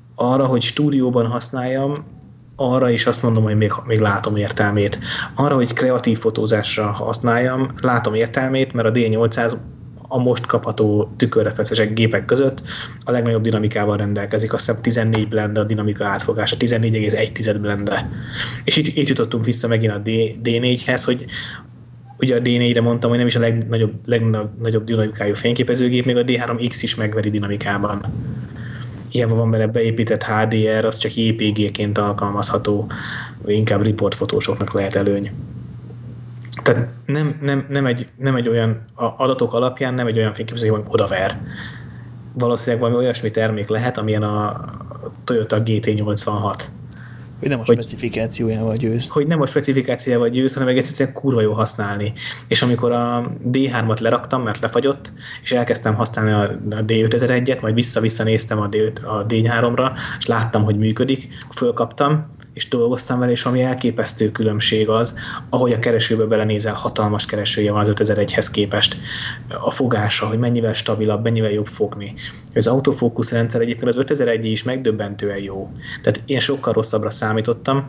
arra, hogy stúdióban használjam, arra is azt mondom, hogy még, még látom értelmét. Arra, hogy kreatív fotózásra használjam, látom értelmét, mert a dé nyolcszáz a most kapható tükörreflexes gépek között a legnagyobb dinamikával rendelkezik. Azt hiszem tizennégy blende a dinamika átfogása, tizennégy egész egy blende. És itt, itt jutottunk vissza megint a dé négyhez, hogy ugye a dé négyre mondtam, hogy nem is a legnagyobb, legnagyobb dinamikájú fényképezőgép, még a dé három iksz is megveri dinamikában. Hiába van bele beépített há dé er, az csak jé pé gé-ként alkalmazható, inkább riportfotósoknak lehet előny. Tehát nem, nem, nem, egy, nem egy olyan, adatok alapján nem egy olyan fényképezőgép, hogy odaver. Valószínűleg valami olyasmi termék lehet, amilyen a Toyota gé té nyolcvanhat. Hogy nem a hogy, specifikációjával győz. Hogy nem a specifikációjával győz, hanem meg egyszerűen kurva jó használni. És amikor a dé hármat leraktam, mert lefagyott, és elkezdtem használni a dé ötezer-egyet, majd vissza-vissza néztem a dé háromra, és láttam, hogy működik, fölkaptam, és dolgoztam vele, és ami elképesztő különbség az, ahogy a keresőbe belenézel, hatalmas keresője van az ötezer-egyhez képest. A fogása, hogy mennyivel stabilabb, mennyivel jobb fogni. Az autofókusz rendszer egyébként az ötezer-egy is megdöbbentően jó. Tehát én sokkal rosszabbra számítottam.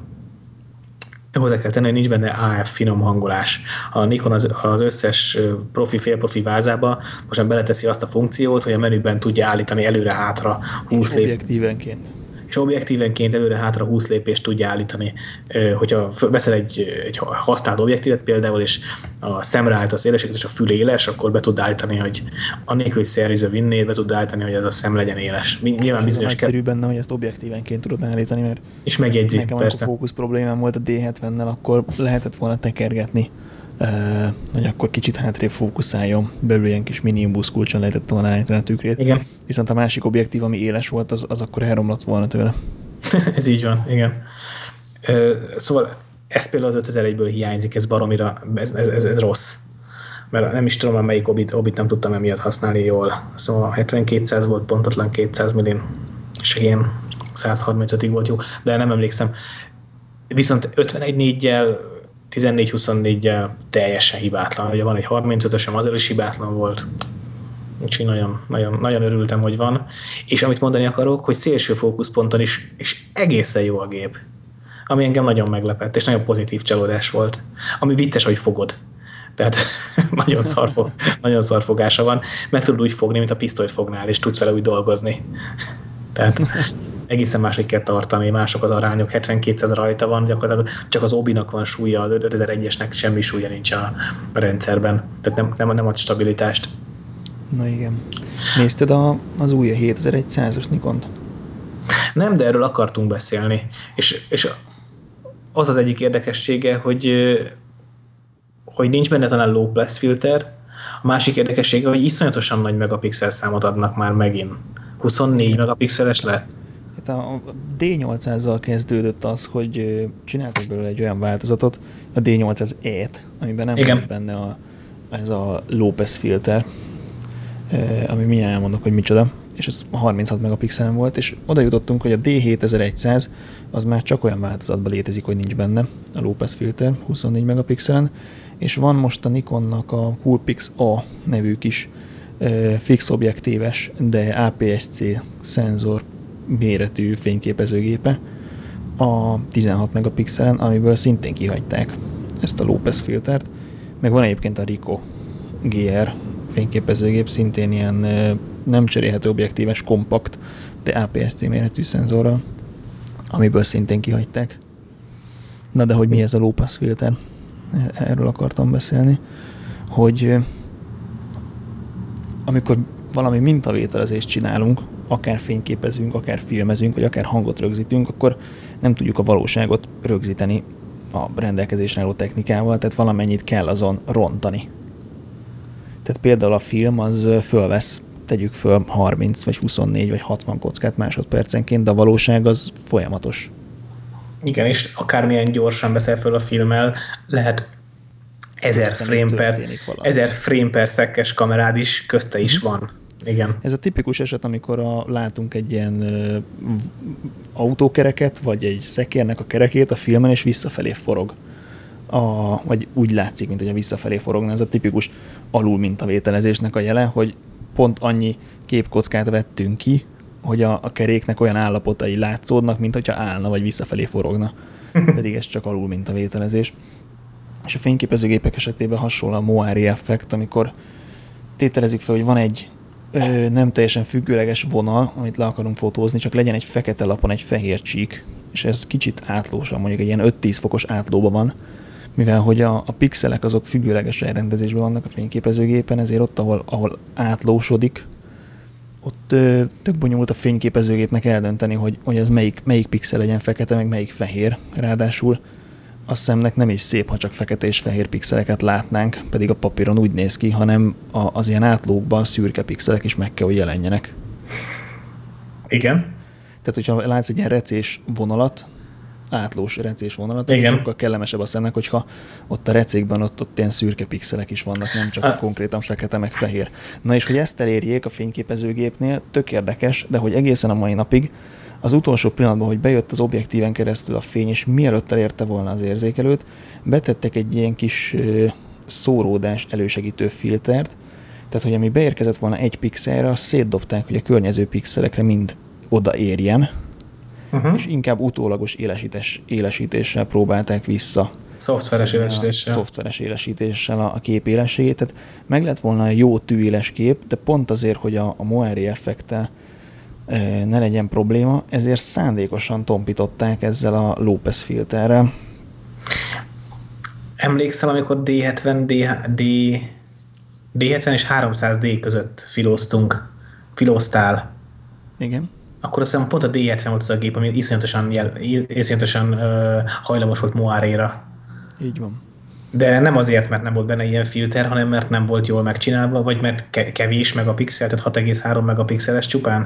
Hozzá kell tenni, hogy nincs benne á ef finom hangolás. A Nikon az, az összes profi, félprofi vázába most már beleteszi azt a funkciót, hogy a menüben tudja állítani előre-hátra húsz lép. Objektívenként. És objektívenként előre-hátra húsz lépést tudja állítani. Hogyha veszel egy, egy használt objektívet például, és a szemre állt az élességet, és a fül éles, akkor be tud állítani, hogy anélkül, hogy szervizbe vinnéd, be tud állítani, hogy ez a szem legyen éles. Nyilván bizonyos egyszerű ke- benne, hogy ezt objektívenként tudod állítani, mert és megjegyzi, nekem persze. amikor fókusz problémám volt a dé hetvennel, akkor lehetett volna tekergetni, hogy akkor kicsit hátrébb fókuszáljon, belül ilyen kis minibusz kulcson lehetett volna állítani a tükrét. Igen. Viszont a másik objektív, ami éles volt, az, az akkor elromlott volna tőle. Ez így van, igen. Szóval ez például az ötezer-egyből hiányzik, ez baromira, ez, ez, ez, ez rossz. Mert nem is tudom, melyik obit, obit nem tudtam emiatt használni jól. Szóval hetven-kétszáz volt pontatlan kétszáz millin, és ilyen száz harmincötig volt jó, de nem emlékszem. Viszont ötvenegy négyel tizennégy huszonnégyel teljesen hibátlan. Ugye van egy harmincötösem, azért is hibátlan volt. Úgyhogy nagyon, nagyon, nagyon örültem, hogy van. És amit mondani akarok, hogy szélső fókuszponton is, és egészen jó a gép. Ami engem nagyon meglepett, és nagyon pozitív csalódás volt. Ami vicces, hogy fogod. Tehát nagyon, szarfog, nagyon szarfogása van. Meg tudod úgy fogni, mint a pisztolyt fognál, és tudsz vele úgy dolgozni. Tehát egészen máshogy kell tartani, mások az arányok, hetven-kétszáz rajta van, gyakorlatilag csak az obinak van súlya, az ötezer-egyesnek semmi súlya nincs a, a rendszerben, tehát nem, nem, nem ad stabilitást. Na igen. Nézted a, az új hétezer-százas Nikont? Nem, de erről akartunk beszélni, és, és az az egyik érdekessége, hogy, hogy nincs benne talán low pass filter, a másik érdekessége, hogy iszonyatosan nagy megapixel számot adnak már megint. huszonnégy megapixeles le. A dé nyolcszázzal kezdődött az, hogy csináltak belőle egy olyan változatot, a dé nyolcszáz E-t, amiben nem volt benne a, ez a low pass filter, ami mindjárt elmondok, hogy micsoda, és ez harminchat megapixelen volt, és oda jutottunk, hogy a dé hétezer-száz az már csak olyan változatban létezik, hogy nincs benne a low pass filter huszonnégy megapixelen, és van most a Nikonnak a Coolpix A nevű kis fix objektíves, de á pé es cé szenzor méretű fényképezőgépe a tizenhat megapixelen, amiből szintén kihagyták ezt a low pass filtert. Meg van egyébként a Ricoh gé er fényképezőgép, szintén ilyen nem cserélhető objektíves, kompakt, de á pé es cé méretű szenzorral, amiből szintén kihagyták. Na de hogy mi ez a low pass filter? Erről akartam beszélni, hogy amikor valami mintavételezést csinálunk, akár fényképezünk, akár filmezünk, vagy akár hangot rögzítünk, akkor nem tudjuk a valóságot rögzíteni a rendelkezésre álló technikával, tehát valamennyit kell azon rontani. Tehát például a film az fölvesz, tegyük föl harminc, vagy huszonnégy, vagy hatvan kockát másodpercenként, de a valóság az folyamatos. Igen, és akármilyen gyorsan veszel föl a filmmel, lehet ezer frame per, ezer frame per szekkes kamerád is, közte is hmm. van. Igen. Ez a tipikus eset, amikor a, látunk egy ilyen ö, autókereket, vagy egy szekérnek a kerekét a filmen, és visszafelé forog. A, vagy úgy látszik, mint hogy a visszafelé forogna. Ez a tipikus alul mintavételezésnek a jele, hogy pont annyi képkockát vettünk ki, hogy a, a keréknek olyan állapotai látszódnak, mint hogyha állna, vagy visszafelé forogna. Pedig ez csak alul mintavételezés. És a fényképezőgépek esetében hasonló a Moiré effekt, amikor tételezik fel, hogy van egy ö, nem teljesen függőleges vonal, amit le akarunk fotózni, csak legyen egy fekete lapon egy fehér csík, és ez kicsit átlósan, mondjuk egy ilyen öt-tíz fokos átlóban van, mivel hogy a, a pixelek azok függőleges elrendezésben vannak a fényképezőgépen, ezért ott, ahol, ahol átlósodik, ott ö, tök bonyolult a fényképezőgépnek eldönteni, hogy, hogy az melyik, melyik pixel legyen fekete, meg melyik fehér. Ráadásul a szemnek nem is szép, ha csak fekete és fehér pixeleket látnánk, pedig a papíron úgy néz ki, hanem a, az ilyen átlókban szürke pixelek is meg kell, hogy jelenjenek. Igen. Tehát, hogyha látsz egy ilyen recés vonalat, átlós recés vonalat, igen, sokkal kellemesebb a szemnek, hogyha ott a recékben ott, ott ilyen szürke pixelek is vannak, nem csak a... konkrétan fekete meg fehér. Na és hogy ezt elérjék a fényképezőgépnél, tök érdekes, de hogy egészen a mai napig az utolsó pillanatban, hogy bejött az objektíven keresztül a fény, és mielőtt elérte volna az érzékelőt, betettek egy ilyen kis szóródás elősegítő filtert, tehát hogy ami beérkezett volna egy pixelre, azt szétdobták, hogy a környező pixelekre mind odaérjen, uh-huh. és inkább utólagos élesítés, élesítéssel próbálták vissza. Szoftveres élesítéssel. Szoftveres élesítéssel a, a kép élességét. Tehát meg lett volna egy jó tűéles kép, de pont azért, hogy a, a Moiré effekttel e, ne legyen probléma, ezért szándékosan tompították ezzel a low-pass filterrel. Emlékszel, amikor D hetven, D, D, D hetven és háromszáz D között filóztunk, filóztál? Igen. Akkor azt hiszem pont a D hetven volt az a gép, ami iszonyatosan, jel, iszonyatosan uh, hajlamos volt Moiréra. Így van. De nem azért, mert nem volt benne ilyen filter, hanem mert nem volt jól megcsinálva, vagy mert ke- kevés megapixel, tehát hat egész három megapixeles csupán?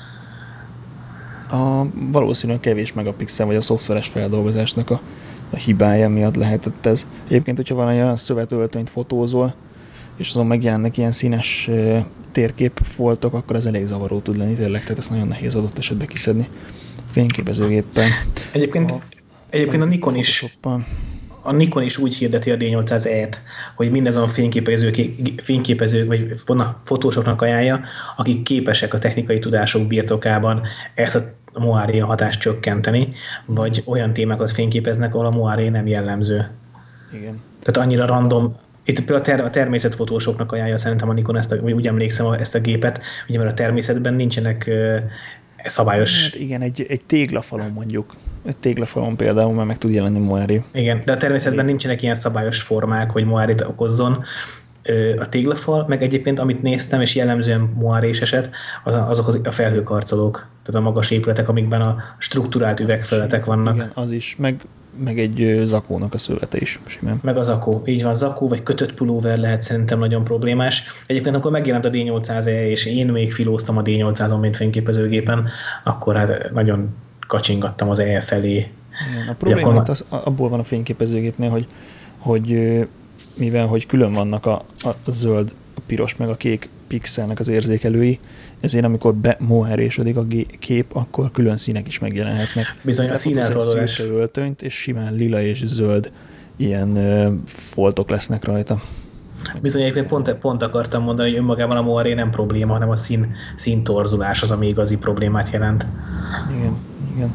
A valószínűleg kevés megapixel, vagy a szoftveres feldolgozásnak a, a hibája miatt lehetett ez. Egyébként, hogyha van olyan szövetöltönyt fotózol, és azon megjelennek ilyen színes uh, térképfoltok, akkor ez elég zavaró tud lenni tényleg, tehát ezt nagyon nehéz adott esetben kiszedni fényképezőgéppel. Egyébként a, egyébként a Nikon is a Nikon is úgy hirdeti a D nyolcszáz E-t, hogy mindazon fényképezők, fényképezők vagy na, fotósoknak ajánlja, akik képesek a technikai tudások birtokában ezt a Moiré hatást csökkenteni, vagy olyan témákat fényképeznek, ahol a Moiré nem jellemző. Igen. Tehát annyira random. Itt például a természetfotósoknak ajánlja szerintem a Nikon ezt a, vagy úgy emlékszem ezt a gépet, ugye mert a természetben nincsenek uh, szabályos... Hát igen, egy, egy téglafalon mondjuk. Egy téglafalon például már meg tud jelenni Moiré. Igen, de a természetben nincsenek ilyen szabályos formák, hogy Moirét okozzon. A téglafal, meg egyébként amit néztem, és jellemzően Moirés eset, az, azok az, a felhőkarcolók, tehát a magas épületek, amikben a strukturált üvegfelületek vannak. Igen, az is, meg meg egy zakónak a szőlete is simán. Meg a zakó, így van, zakó, vagy kötött pulóver lehet szerintem nagyon problémás. Egyébként akkor megjelent a D nyolcszáz E, és én még filóztam a D nyolcszázon, mint fényképezőgépen, akkor hát nagyon kacsingattam az E felé. Igen, a probléma akkor... az, abból van a fényképezőgépnél, hogy, hogy mivel hogy külön vannak a, a zöld, a piros, meg a kék pixelnek az érzékelői, ezért amikor bemoherésödik a kép, akkor külön színek is megjelenhetnek. Bizony, a színelrólás. Szürke öltönyt, és simán lila és zöld ilyen uh, foltok lesznek rajta. Bizony, egyébként pont, pont akartam mondani, hogy önmagában a Moiré nem probléma, hanem a szín, színtorzulás az, ami igazi problémát jelent. Igen, igen.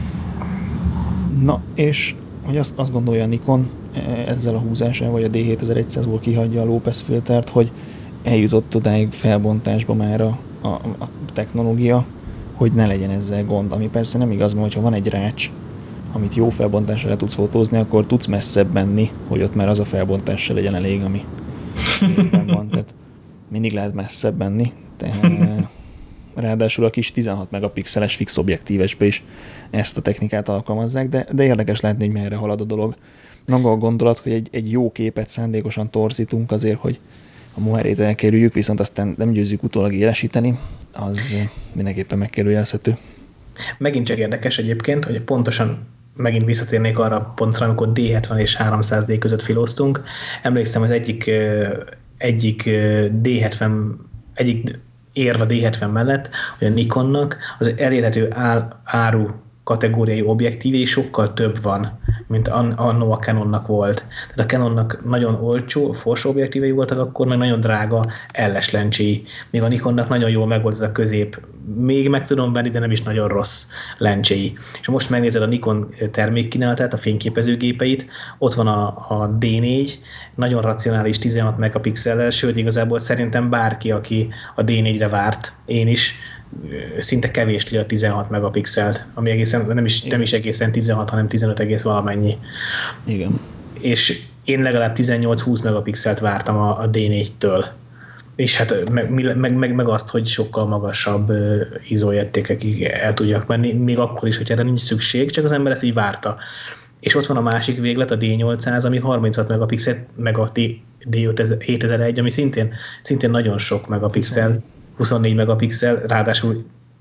Na, és hogy azt, azt gondolja a Nikon ezzel a húzásával, vagy a D hétezer-százból kihagyja a low-pass filtert, hogy eljutott odáig felbontásba már a, a, a technológia, hogy ne legyen ezzel gond. Ami persze nem igaz, mert hogyha van egy rács, amit jó felbontásra le tudsz fotózni, akkor tudsz messzebb menni, hogy ott már az a felbontás se legyen elég, ami van. Tehát mindig lehet messzebb menni. Tehát, ráadásul a kis tizenhat megapixeles fix objektívesbe is ezt a technikát alkalmazzák, de, de érdekes látni, hogy merre halad a dolog. Maga a gondolat, hogy egy, egy jó képet szándékosan torzítunk azért, hogy a Moirét elkerüljük, viszont aztán nem győzzük utólag élesíteni, az mindenképpen megkerüljelezhető. Megint csak érdekes egyébként, hogy pontosan megint visszatérnék arra a pontra, amikor D hetven és háromszáz D között filóztunk. Emlékszem, az egyik, egyik D hetven, egyik érv a D hetven mellett, hogy a Nikonnak az elérhető áru kategóriai objektívé sokkal több van, mint annó a Canonnak volt. Tehát a Canonnak nagyon olcsó, forsó objektívei voltak akkor, meg nagyon drága elles lencséi. Még a Nikonnak nagyon jól megvolt ez a közép, még meg tudom venni, de nem is nagyon rossz lencséi. És most megnézed a Nikon termékkínálatát, a fényképezőgépeit, ott van a, a dé négy, nagyon racionális tizenhat megapixellel, sőt igazából szerintem bárki, aki a dé négyre várt, én is, szinte kevés a tizenhat megapixelt, ami egészen, nem is, nem is egészen tizenhat, hanem tizenöt egész valamennyi. Igen. És én legalább tizennyolc-húsz megapixelt vártam a, a dé négytől. És hát meg, meg, meg, meg azt, hogy sokkal magasabb izóértékekig el tudjak menni, még akkor is, hogy erre nincs szükség, csak az ember ezt így várta. És ott van a másik véglet, a dé nyolcszáz, ami harminchat megapixel, meg a dé hétezer-egy, ami szintén, szintén nagyon sok megapixel, huszonnégy megapixel, ráadásul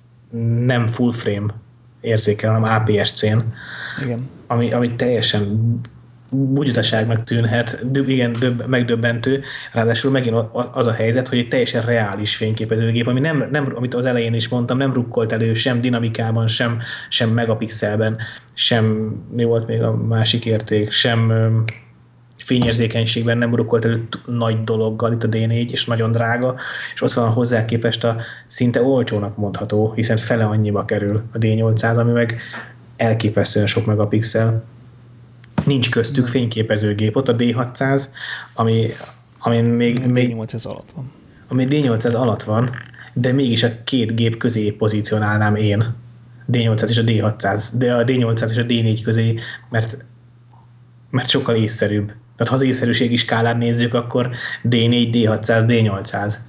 nem full frame érzékel, hanem á pé es cén, igen. Ami, ami teljesen bugyutaságnak tűnhet, döbb, igen, döbb, megdöbbentő, ráadásul megint az a helyzet, hogy egy teljesen reális fényképezőgép, ami nem, nem, amit az elején is mondtam, nem rukkolt elő sem dinamikában, sem, sem megapixelben, sem, mi volt még a másik érték, sem fényérzékenységben nem rukkolt elő nagy dologgal itt a dé négy, és nagyon drága, és ott van hozzá képest a szinte olcsónak mondható, hiszen fele annyiba kerül a dé nyolcszáz, ami meg elképesztően sok megapixel. Nincs köztük fényképezőgép, ott a dé hatszáz, ami, ami még... A dé nyolcszáz alatt van. Ami dé nyolcszáz alatt van, de mégis a két gép közé pozícionálnám én. dé nyolcszáz és a dé hatszáz, de a dé nyolcszáz és a dé négy közé, mert, mert sokkal észszerűbb. Tehát ha az észszerűségi skálán nézzük, akkor dé négy, dé hatszáz, dé nyolcszáz.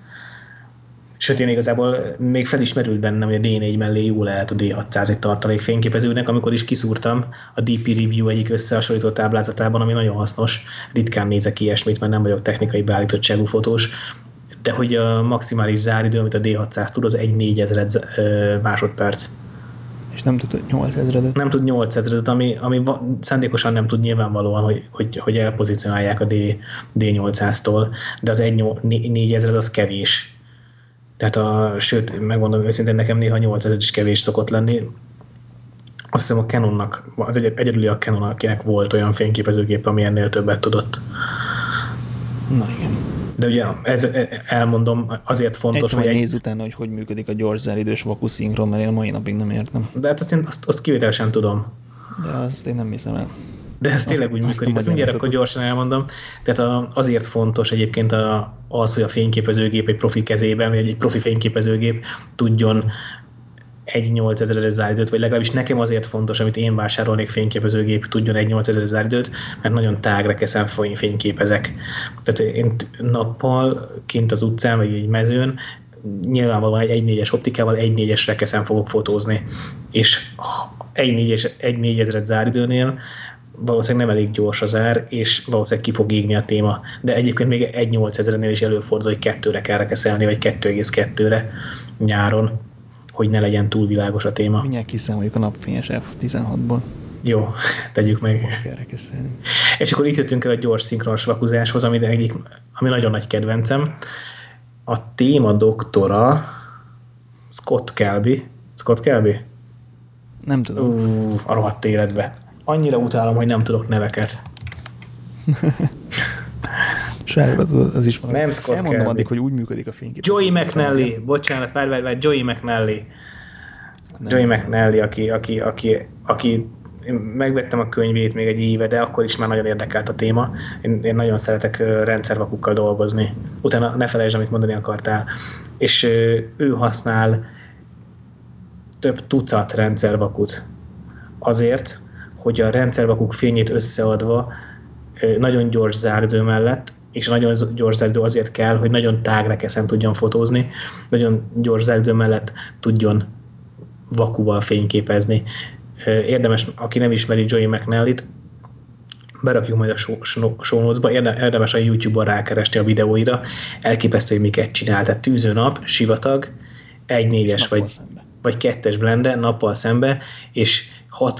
Sőt, én igazából még felismerült bennem, hogy a dé négy mellé jó lehet a dé hatszáz egy tartalék fényképezőnek, amikor is kiszúrtam a dé pé Review egyik összehasonlító táblázatában, ami nagyon hasznos. Ritkán nézek ilyesmit, mert nem vagyok technikai beállítottságú fotós, de hogy a maximális záridő, amit a dé hatszáz tud, az egy négyezred másodperc. És nem tud nyolcezredet. Nem tud nyolcezredet, ami, ami szándékosan nem tud nyilvánvalóan, hogy, hogy, hogy elpozícionálják a dé nyolcszáztól, de az egy négyezred az kevés. Tehát a, sőt, megmondom őszintén, nekem néha nyolcezer is kevés szokott lenni. Azt hiszem a Canonnak, az egy, egyedüli a Canon, akinek volt olyan fényképezőgép, ami ennél többet tudott. Na igen. De ugye ez, elmondom, azért fontos, egy hogy... Egy nézz utána, hogy hogy működik a gyors záridős vakuszinkron, mert én mai napig nem értem. De hát azt, én, azt, azt kivételesen tudom. De azt én nem hiszem el. De ez tényleg úgy működik, azt mindjárt akkor gyorsan elmondom. Tehát azért fontos egyébként az, hogy a fényképezőgép egy profi kezében, vagy egy profi fényképezőgép tudjon egy nyolcezeres záridőt, vagy legalábbis nekem azért fontos, amit én vásárolnék fényképezőgép, tudjon egy nyolcezeres záridőt, mert nagyon tágra keszem fényképezek. Tehát én nappal kint az utcán, vagy egy mezőn nyilvánvalóan egy egy négyes optikával egy négyes rekeszen fogok fotózni. És egy négyezred záridőnél valószínűleg nem elég gyors az ár, és valószínűleg ki fog égni a téma. De egyébként még egy nyolcezernél is előfordul, hogy kettőre kell rekeszelni, vagy kettő egész kettőre nyáron, hogy ne legyen túl világos a téma. Mindjárt kiszámoljuk a napfényes ef tizenhatból. Jó, tegyük meg. Hol kell rekeszelni. És akkor itt jöttünk el a gyors szinkronos vakuzáshoz, ami, egyik, ami nagyon nagy kedvencem. A téma doktora Scott Kelby. Scott Kelby? Nem tudom. Ú, a rohadt életbe. Annyira utálom, hogy nem tudok neveket. Sárga, az is van. Nem Scott Elmondom Kelby. addig, hogy úgy működik a fénykép. Joey McNally. Bocsánat, várj, várj, várj, Joey McNally. Nem. Joey McNally, aki, aki, aki, aki én megvettem a könyvét még egy éve, de akkor is már nagyon érdekelt a téma. Én, én nagyon szeretek rendszervakukkal dolgozni. Utána ne felejtsd, amit mondani akartál. És ő használ több tucat rendszervakut azért, hogy a rendszervakuk fényét összeadva nagyon gyors záridő mellett, és nagyon gyors záridő azért kell, hogy nagyon tágrekeszen tudjon fotózni, nagyon gyors záridő mellett tudjon vakuval fényképezni. Érdemes, aki nem ismeri Joey McNally-t, berakjuk majd a show notes-ba, érdemes a YouTube-on rákeresni a videóira, elképesztő, hogy miket csinál. Tehát tűzőnap, sivatag, egy négyes vagy, vagy kettes blende, nappal szembe, és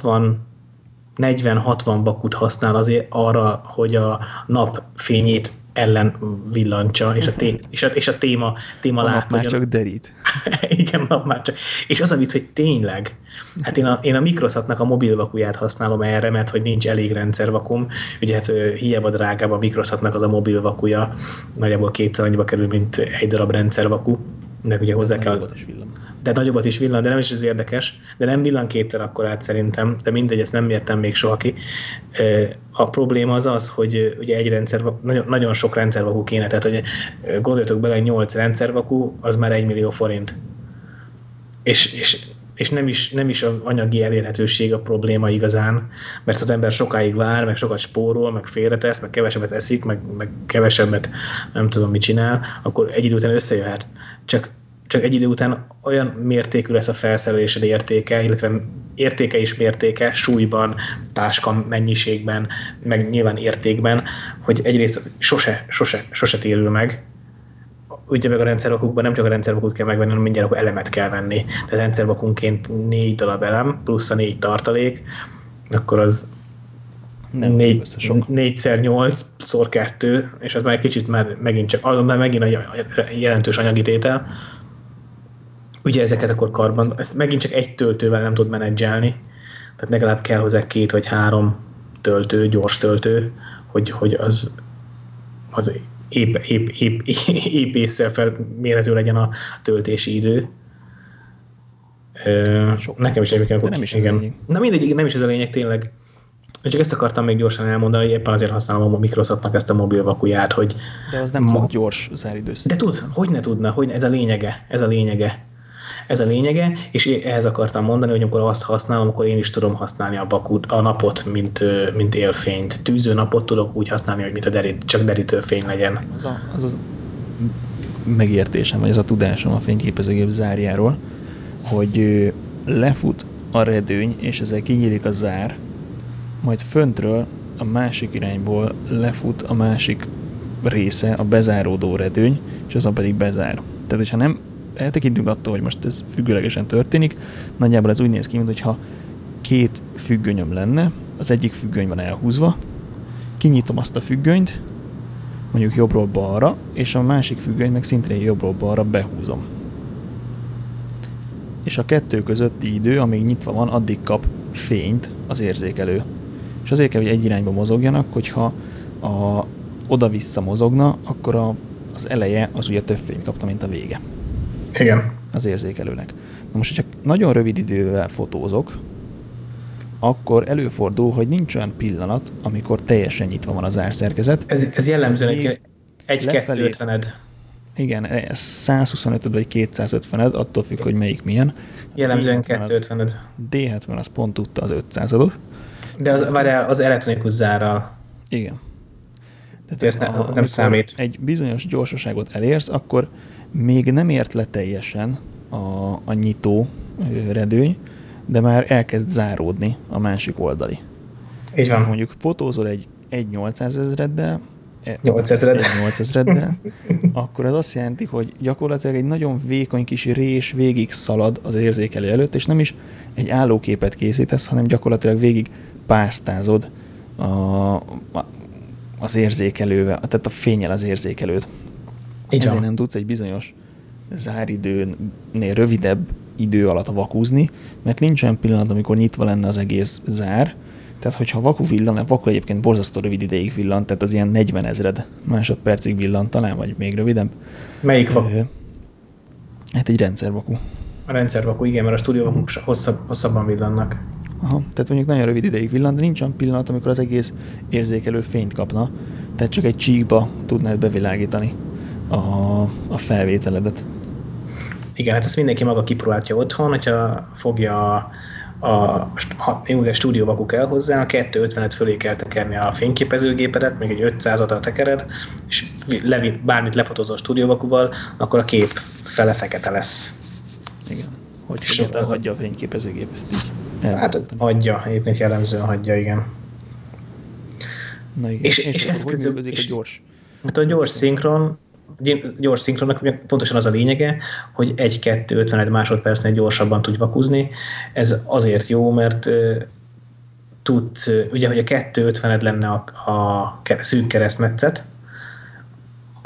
hatvan negyven-hatvan vakut használ azért arra, hogy a nap fényét ellen villantsa, és a, té- és a, és a téma, téma a lát. nap már csak derít. Igen, nap már csak. És az a vicc, hogy tényleg, hát én a, én a Microsoftnak a mobil vakuját használom erre, mert hogy nincs elég rendszervakum, ugye hát hiába drágább a Microsoftnak az a mobil vakuja, nagyjából kétszer annyiba kerül, mint egy darab rendszervaku, de ugye hozzá kell... De nagyobbat is villan, de nem is ez érdekes, de nem villan kétszer akkorát szerintem, de mindegy, ezt nem mértem még soha ki. A probléma az az, hogy ugye egy rendszer, nagyon, nagyon sok rendszervakú kéne, tehát hogy gondoljatok bele, nyolc rendszervakú, az már egy millió forint. És, és, és nem, is, nem is az anyagi elérhetőség a probléma igazán, mert az ember sokáig vár, meg sokat spórol, meg félretesz, meg kevesebbet eszik, meg, meg kevesebbet nem tudom mit csinál, akkor egy idő után összejöhet. Csak csak egy idő után olyan mértékű lesz a felszerelésed értéke, illetve értéke és mértéke súlyban, táska mennyiségben, meg nyilván értékben, hogy egyrészt sose, sose, sose térül meg. Ugye meg a rendszervakukban nem csak a rendszervakut kell megvenni, hanem mindjárt akkor elemet kell venni. Tehát rendszervakunként négy darab elem, plusz a négy tartalék, akkor az nem négy, négyszer nyolc szor kettő, és az már egy kicsit már megint csak, az már megint a jelentős anyagi tétel. Ugye ezeket akkor karban, ezt megint csak egy töltővel nem tud menedzselni, tehát legalább kell hozzá két vagy három töltő, gyors töltő, hogy, hogy az, az épp, épp, épp, épp észre felmérhető legyen a töltési idő. Sok. Nekem is egyébként, nem is igen. Na mindegy, nem is ez a lényeg tényleg. Csak ezt akartam még gyorsan elmondani, hogy éppen azért használom a Microsoftnak ezt a mobil vakuját, hogy... De az nem ma... tud gyors záridőszak. De tud, hogy ne tudna, hogy ne, ez a lényege, ez a lényege. Ez a lényege, és ehhez akartam mondani, hogy amikor azt használom, akkor én is tudom használni a vakut, a napot, mint, mint élfényt. Tűző napot tudok úgy használni, hogy mint a derít, csak derítőfény legyen. Az a, az a megértésem, vagy az a tudásom a fényképezőgép zárjáról, hogy lefut a redőny, és ezzel kinyílik a zár, majd föntről a másik irányból lefut a másik része, a bezáródó redőny, és azon pedig bezár. Tehát, hogyha nem eltekintünk attól, hogy most ez függőlegesen történik, nagyjából ez úgy néz ki, mintha két függönyöm lenne, az egyik függöny van elhúzva, kinyitom azt a függönyt, mondjuk jobbról balra, és a másik függönyt meg szintén jobbról balra behúzom. És a kettő közötti idő, amíg nyitva van, addig kap fényt az érzékelő. És azért kell, hogy egy irányba mozogjanak, hogyha a, oda-vissza mozogna, akkor a, az eleje az ugye több fényt kapta, mint a vége. Igen. Az érzékelőnek. Na most, hogyha nagyon rövid idővel fotózok, akkor előfordul, hogy nincs olyan pillanat, amikor teljesen nyitva van az árszerkezet. Ez, ez jellemzően egy kettő ötvened. Igen, ez százhuszonötöd vagy kétszázötvened, attól függ, hogy melyik milyen. Jellemzően kettő ötvened. dé hetven az pont tudta az ötszázadot. De az, várjál, az elektronikus zárral. Igen. Tehát ezt ne, az nem számít. Egy bizonyos gyorsaságot elérsz, akkor még nem ért le teljesen a, a nyitó redőny, de már elkezd záródni a másik oldali. Így van. Mondjuk fotózol egy, egy nyolcszázezreddel, nyolcezreddel, akkor ez azt jelenti, hogy gyakorlatilag egy nagyon vékony kis rés végig szalad az érzékelő előtt, és nem is egy állóképet készítesz, hanem gyakorlatilag végig pásztázod a, a, az érzékelővel, tehát a fénnyel az érzékelőt. Így Ezért van. Nem tudsz egy bizonyos záridőnél rövidebb idő alatt vakúzni, mert nincs olyan pillanat, amikor nyitva lenne az egész zár. Tehát, hogyha vaku villan, vaku egyébként borzasztó rövid ideig villan, tehát az ilyen negyvenezred másodpercig villan talán, vagy még rövidebb. Melyik vaku? Hát egy rendszervaku. A rendszervaku, igen, mert a stúdióvakuk hosszabb, hosszabban villannak. Aha, tehát mondjuk nagyon rövid ideig villan, de nincs olyan pillanat, amikor az egész érzékelő fényt kapna, tehát csak egy csíkba tudnád bevilágítani a, a felvételedet. Igen, hát ezt mindenki maga kipróbálja otthon, hogyha fogja a, a, a stúdióvaku kell hozzá, a kettő ötvenet fölé kell tekerni a fényképezőgépedet, még egy ötszázadra tekered, és levi, bármit lefotózol a stúdióvakuval, akkor a kép fele fekete lesz. Igen. Hogy egyáltalán hagyja a fényképezőgép ezt így? Hát hagyja, egyébként jellemzően hagyja, igen. Na igen. És, és, és ez közül, és, a gyors? Hát a gyors szinkron, gyors szinkronnak pontosan az a lényege, hogy egy kettő ötvened másodpercnél gyorsabban tudj vakuzni. Ez azért jó, mert uh, tudsz, ugye, hogy a kettő ötvened lenne a, a szűk keresztmetszet,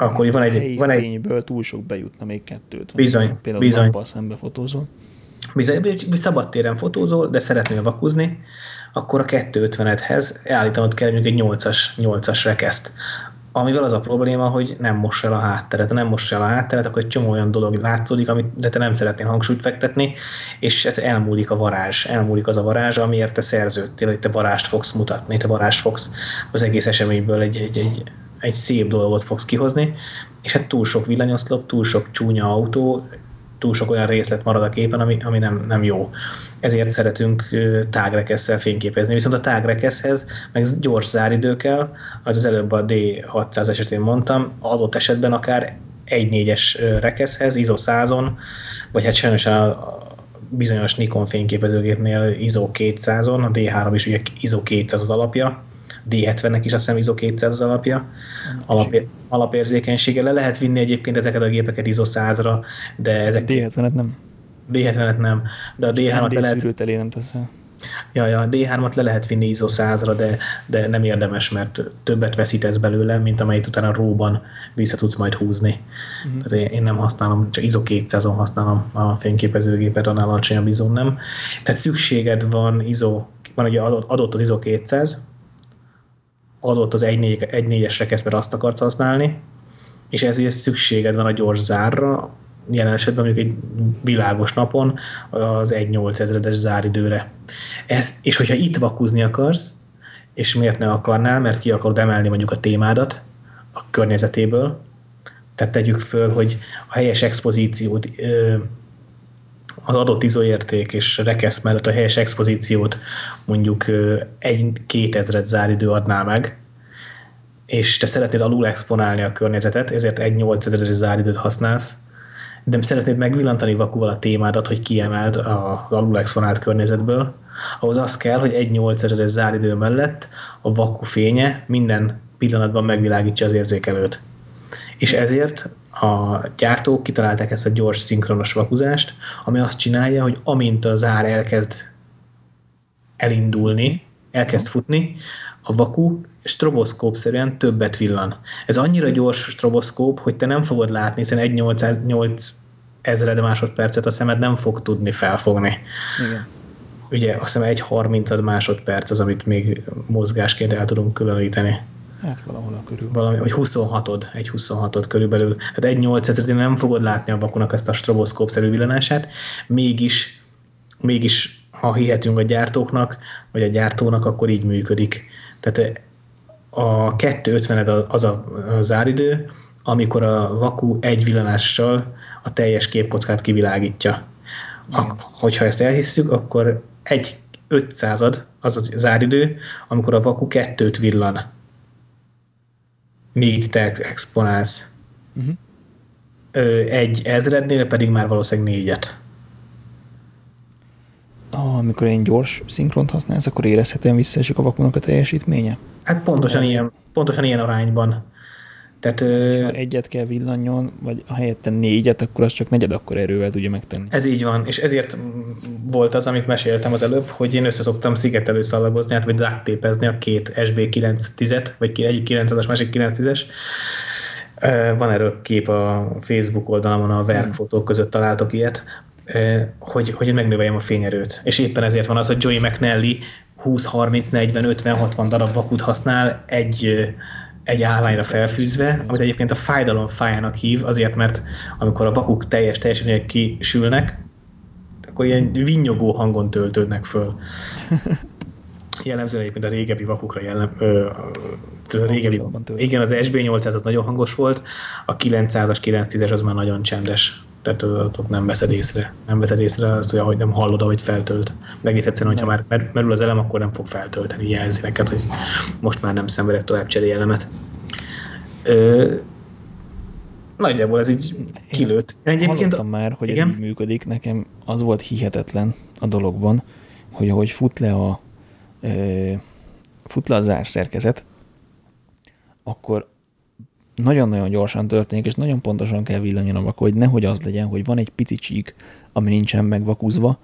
akkor van egy... helyi Van egy fényből túl sok bejutna még kettőt. bizony, Például bizony. nappal szembe fotózol. Bizony, szabadtéren fotózol, de szeretnél vakuzni, akkor a kétszázötvenedhez állítanod kell mondjuk egy nyolcas, nyolcas rekeszt. Amivel az a probléma, hogy nem mossa el a hátteret. Ha nem mossa el a hátteret, akkor egy csomó olyan dolog látszódik, amit de te nem szeretnél hangsúlyt fektetni, és hát elmúlik a varázs. Elmúlik az a varázs, amiért te szerződtél, hogy te varázst fogsz mutatni, te varázst fogsz az egész eseményből egy, egy, egy, egy szép dolgot fogsz kihozni, és hát túl sok villanyoszlop, túl sok csúnya autó, túl sok olyan részlet marad a képen, ami, ami nem, nem jó. Ezért szeretünk tágrekesszel fényképezni. Viszont a tágrekeszhez meg gyors záridő kell, ahogy az előbb a dé hatszáz esetén mondtam, adott esetben akár egy négyes rekeszhez, ISO százon, vagy hát sajnos a bizonyos Nikon fényképezőgépnél ISO kétszázon, a dé három is ugye ISO kétszáz az alapja, dé hetvennek is azt hiszem ISO kétszáz az alapja, alap, alapérzékenysége. Le lehet vinni egyébként ezeket a gépeket ISO százra, de ezek... dé hetvenet nem. dé hetvenet nem, de a dé hármat le lehet... elé nem teszel. Ja, ja, a dé hármat le lehet vinni ISO százra, de, de nem érdemes, mert többet veszítesz belőle, mint amelyet utána a róban vissza tudsz majd húzni. Uh-huh. Tehát én nem használom, csak ISO kétszázon használom a fényképezőgépet, annál alacsonyabb ISO nem. Tehát szükséged van ISO, van ugye adott az ISO kétszáz, adott az egy négyes rekesz, mert azt akarsz használni, és ez ugye szükséged van a gyors zárra, jelen esetben mondjuk egy világos napon az egy nyolcezredes záridőre. Ez, és hogyha itt vakuzni akarsz, és miért ne akarnál, mert ki akarod emelni mondjuk a témádat a környezetéből, tehát tegyük föl, hogy a helyes expozíciót, az adott ISO érték és rekesz mellett a helyes expozíciót mondjuk egy kétezred záridő adná meg, és te szeretnéd alul exponálni a környezetet, ezért egy nyolcezredes záridőt használsz, de szeretnéd megvillantani vakúval a témádat, hogy kiemeld az alul exponált környezetből, ahhoz az kell, hogy egy nyolcezredes záridő mellett a vakú fénye minden pillanatban megvilágítsa az érzékelőt. És ezért a gyártók kitalálták ezt a gyors szinkronos vakuzást, ami azt csinálja, hogy amint az ár elkezd elindulni, elkezd futni, a vaku stroboszkópszerűen többet villan. Ez annyira gyors stroboszkóp, hogy te nem fogod látni, hiszen egy nyolcezred másodpercet a szemed nem fog tudni felfogni. Igen. Ugye azt hiszem egy harmincad másodperc az, amit még mozgásként el tudunk különíteni. Hát valahol a körül. Valami, vagy huszonhatod, egy huszonhatod körülbelül. Hát egy nyolcezredén nem fogod látni a vakunak ezt a stroboszkópszerű villanását, mégis, mégis ha hihetünk a gyártóknak, vagy a gyártónak, akkor így működik. Tehát a kétszázötvened az a záridő, amikor a vaku egy villanással a teljes képkockát kivilágítja. A, hogyha ezt elhisszük, akkor egy ötszázad az a záridő, amikor a vaku kettőt villan, míg te exponálsz. Uh-huh. Egy ezrednél pedig már valószínűleg négyet. Ah, amikor én gyors szinkront használsz, akkor érezhetően visszaesik a vakunak a teljesítménye? Hát pontosan, ilyen, pontosan ilyen arányban. Tehát, ha egyet kell villanjon, vagy a helyette négyet, akkor az csak negyed akkor erővel tudja megtenni. Ez így van, és ezért volt az, amit meséltem az előbb, hogy én összeszoktam szigetelő szalagozni, hát vagy duct-tapezni a két es bé kilencszáztízet, vagy egyik kilencszázas, másik kilencszázas. Van erről kép a Facebook oldalamon, a verkfotók között találtok ilyet, hogy, hogy megnöveljem a fényerőt. És éppen ezért van az, hogy Joey McNally húsz, harminc, negyven, ötven, hatvan darab vakut használ egy, egy állányra felfűzve, amit egyébként a fájdalom fájának hív, azért, mert amikor a vakuk teljes teljesítmények kisülnek, akkor ilyen vinnyogó hangon töltődnek föl. Jellemzően egyébként a régebbi vakukra jellem, ö, a régebbi, igen, az es bé nyolcszáz az nagyon hangos volt, a kilencszázas, kilencszázas az már nagyon csendes. Tehát ott nem veszed észre. Nem veszed észre azt, hogy nem hallod, ahogy feltölt. De egész egyszerűen, hogyha már merül az elem, akkor nem fog feltölteni. Jelzi neked, hogy most már nem szenvedek tovább cseréjelemet. Ö, nagyjából ez így kilőtt. Egyébként hallottam már, hogy igen? Ez így működik. Nekem az volt hihetetlen a dologban, hogy ahogy fut le a, ö, fut le a zárszerkezet, akkor nagyon-nagyon gyorsan történik, és nagyon pontosan kell villanjon a vaku, hogy nehogy az legyen, hogy van egy pici csík, ami nincsen megvakuzva,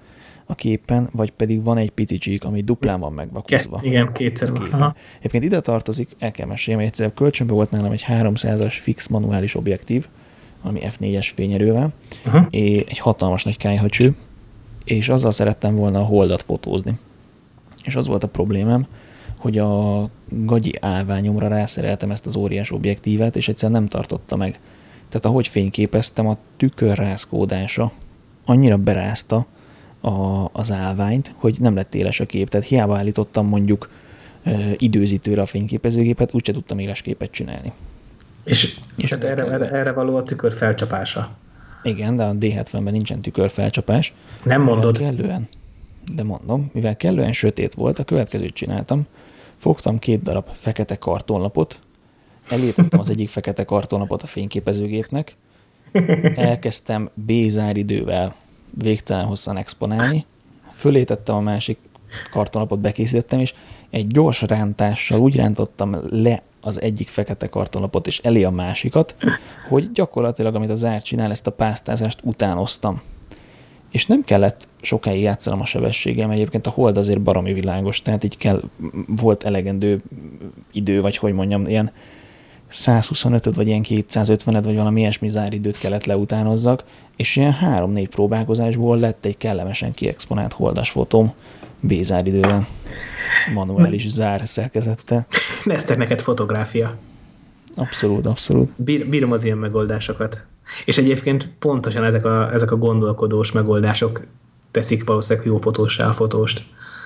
a képen, vagy pedig van egy pici csík, ami duplán van megvakozva. Ke- igen, kétszer van. Aha. Egyébként ide tartozik, el kell mesélni, hogy egyszer kölcsönben volt nálam egy háromszázas fix manuális objektív, ami ef négyes fényerővel, uh-huh. és egy hatalmas nagy kályhacső, és azzal szerettem volna a holdat fotózni. És az volt a problémám, hogy a gagyi állványomra rászereltem ezt az óriás objektívet, és egyszerűen nem tartotta meg. Tehát ahogy fényképeztem, a tükör rázkódása annyira berázta a, az állványt, hogy nem lett éles a kép. Tehát hiába állítottam mondjuk ö, időzítőre a fényképezőgépet, úgyse tudtam éles képet csinálni. És, és hát erre, erre, erre való a tükör felcsapása. Igen, de a dé hetvenben nincsen tükörfelcsapás. Nem mondod. Kellően, de mondom, mivel kellően sötét volt, a következőt csináltam. Fogtam két darab fekete kartonlapot, elétettem az egyik fekete kartonlapot a fényképezőgépnek, elkezdtem B-záridővel végtelen hosszan exponálni, fölétettem a másik kartonlapot, bekészítettem, és egy gyors rántással úgy rántottam le az egyik fekete kartonlapot, és elé a másikat, hogy gyakorlatilag, amit az ár csinál, ezt a pásztázást utánoztam. És nem kellett sokáig játszanom a sebességem, egyébként a hold azért baromi világos, tehát így kell, volt elegendő idő, vagy hogy mondjam, ilyen százhuszonötöt, vagy ilyen kétszázötvenet, vagy valami ilyesmi záridőt kellett leutánozzak, és ilyen három-négy próbálkozásból lett egy kellemesen kiexponált holdas fotóm B-záridővel, manuális zár szerkezettel. Nesztek neked fotográfia. Abszolút, abszolút. Bír, bírom az ilyen megoldásokat. És egyébként pontosan ezek a, ezek a gondolkodós megoldások teszik valószínűleg jó fotósá a fotóst.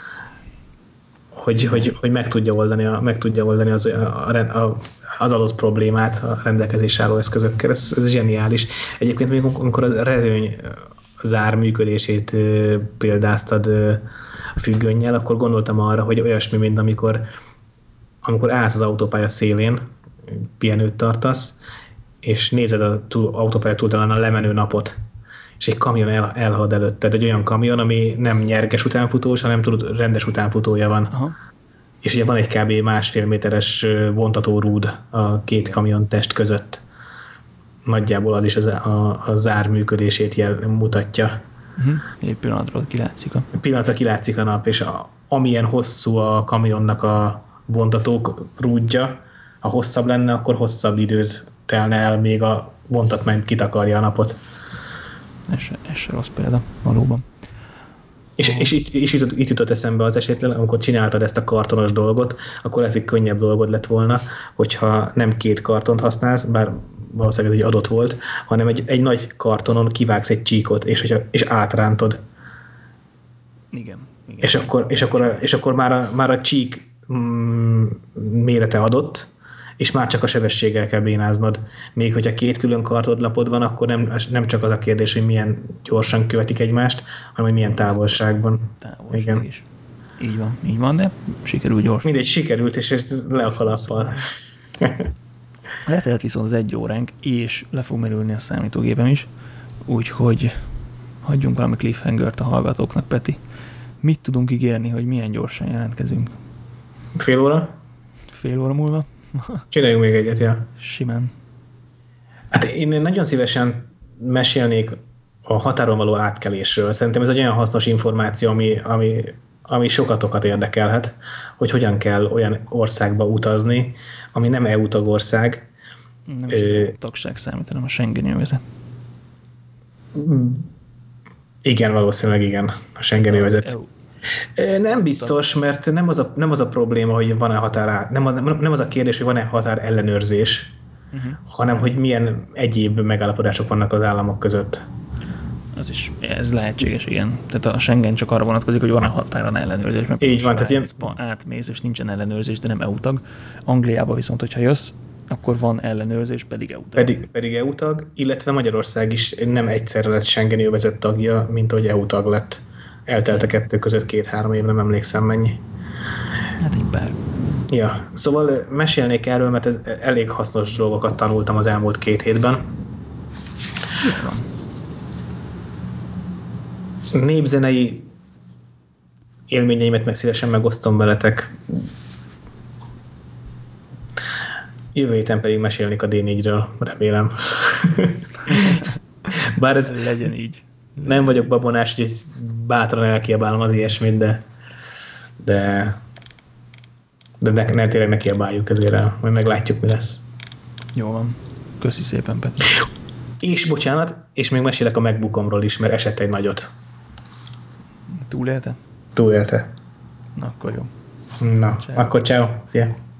Hogy, hogy, hogy meg tudja oldani, a, meg tudja oldani az, a, a, az adott problémát a rendelkezés álló eszközökkel. Ez, ez zseniális. Egyébként még amikor a redőny zár működését példáztad függönnyel, akkor gondoltam arra, hogy olyasmi, mint amikor, amikor állsz az autópálya szélén, pihenőt tartasz, és nézed az autópálya túltalán a lemenő napot, és egy kamion el, elhalad előtted, egy olyan kamion, ami nem nyerges utánfutós, hanem tudod, rendes utánfutója van. Aha. És ugye van egy kb. Másfél méteres vontató rúd a két kamion test között. Nagyjából az is az, a, a zár működését jel, mutatja. Uh-huh. Egy pillanatra kilátszik a... Pillanatra kilátszik a nap, és a, amilyen hosszú a kamionnak a vontatók rúdja, ha hosszabb lenne, akkor hosszabb időt telne el, még a vontatmány kitakarja a napot. Ez se, ez se rossz példa, valóban. És, oh. és, itt, és itt, itt jutott eszembe az esetlen, amikor csináltad ezt a kartonos dolgot, akkor lehet, hogy könnyebb dolgod lett volna, hogyha nem két kartont használsz, bár valószínűleg egy adott volt, hanem egy, egy nagy kartonon kivágsz egy csíkot, és, hogyha, és átrántod. Igen. igen. És akkor, és akkor, a, és akkor már, a, már a csík mm, mérete adott, és már csak a sebességgel kell bénáznod. Még hogyha két külön kartodlapod van, akkor nem, nem csak az a kérdés, hogy milyen gyorsan követik egymást, hanem hogy milyen távolságban. Távolság igen. is. Így van, így van, de sikerült gyorsan. Mindegy, sikerült, és le a kalappal. Letelt viszont az egy óránk, és le fog merülni a számítógépem is, úgyhogy hagyjunk valami cliffhangert a hallgatóknak, Peti. Mit tudunk ígérni, hogy milyen gyorsan jelentkezünk? Fél óra? Fél óra múlva? Csináljunk még egyet, ja. Simán. Hát én nagyon szívesen mesélnék a határon való átkelésről. Szerintem ez egy olyan hasznos információ, ami, ami, ami sokatokat érdekelhet, hogy hogyan kell olyan országba utazni, ami nem é u tagország. Nem is Ö... az tagság számít, hanem a Schengeni övezet. Igen, valószínűleg igen, a Schengeni övezet. Nem biztos, mert nem az a, nem az a probléma, hogy van-e határ, nem, a, nem az a kérdés, hogy van-e határ ellenőrzés, uh-huh. hanem hogy milyen egyéb megállapodások vannak az államok között. Az is, ez lehetséges, igen. Tehát a Schengen csak arra vonatkozik, hogy van-e határon ellenőrzés. Mert így van, tehát ilyen... átmész, és nincsen ellenőrzés, de nem é u tag. Angliába viszont, hogyha jössz, akkor van ellenőrzés, pedig é u tag. Pedig, pedig é u tag, illetve Magyarország is nem egyszerre lett Schengeni övezet tagja, mint ahogy é u tag lett. Eltelt a kettő között két-három év, nem emlékszem mennyi. Hát egy pár. Ja, szóval mesélnék erről, mert ez elég hasznos dolgokat tanultam az elmúlt két hétben. Népzenei élményeimet meg szívesen megosztom veletek. Jövő héten pedig mesélnék a dé négyről, remélem. Bár ez... Legyen így. Nem vagyok babonás, hogy bátran elkiabálom az ilyesmit, de de de ne, ne tényleg ne kiabáljuk ezért el, majd meglátjuk, mi lesz. Jó van. Köszi szépen, Peti. És bocsánat, és még mesélek a MacBookomról is, mert esett egy nagyot. Túlélte? Túlélte. Na, akkor jó. Na, Ciao. akkor ciao. Szia.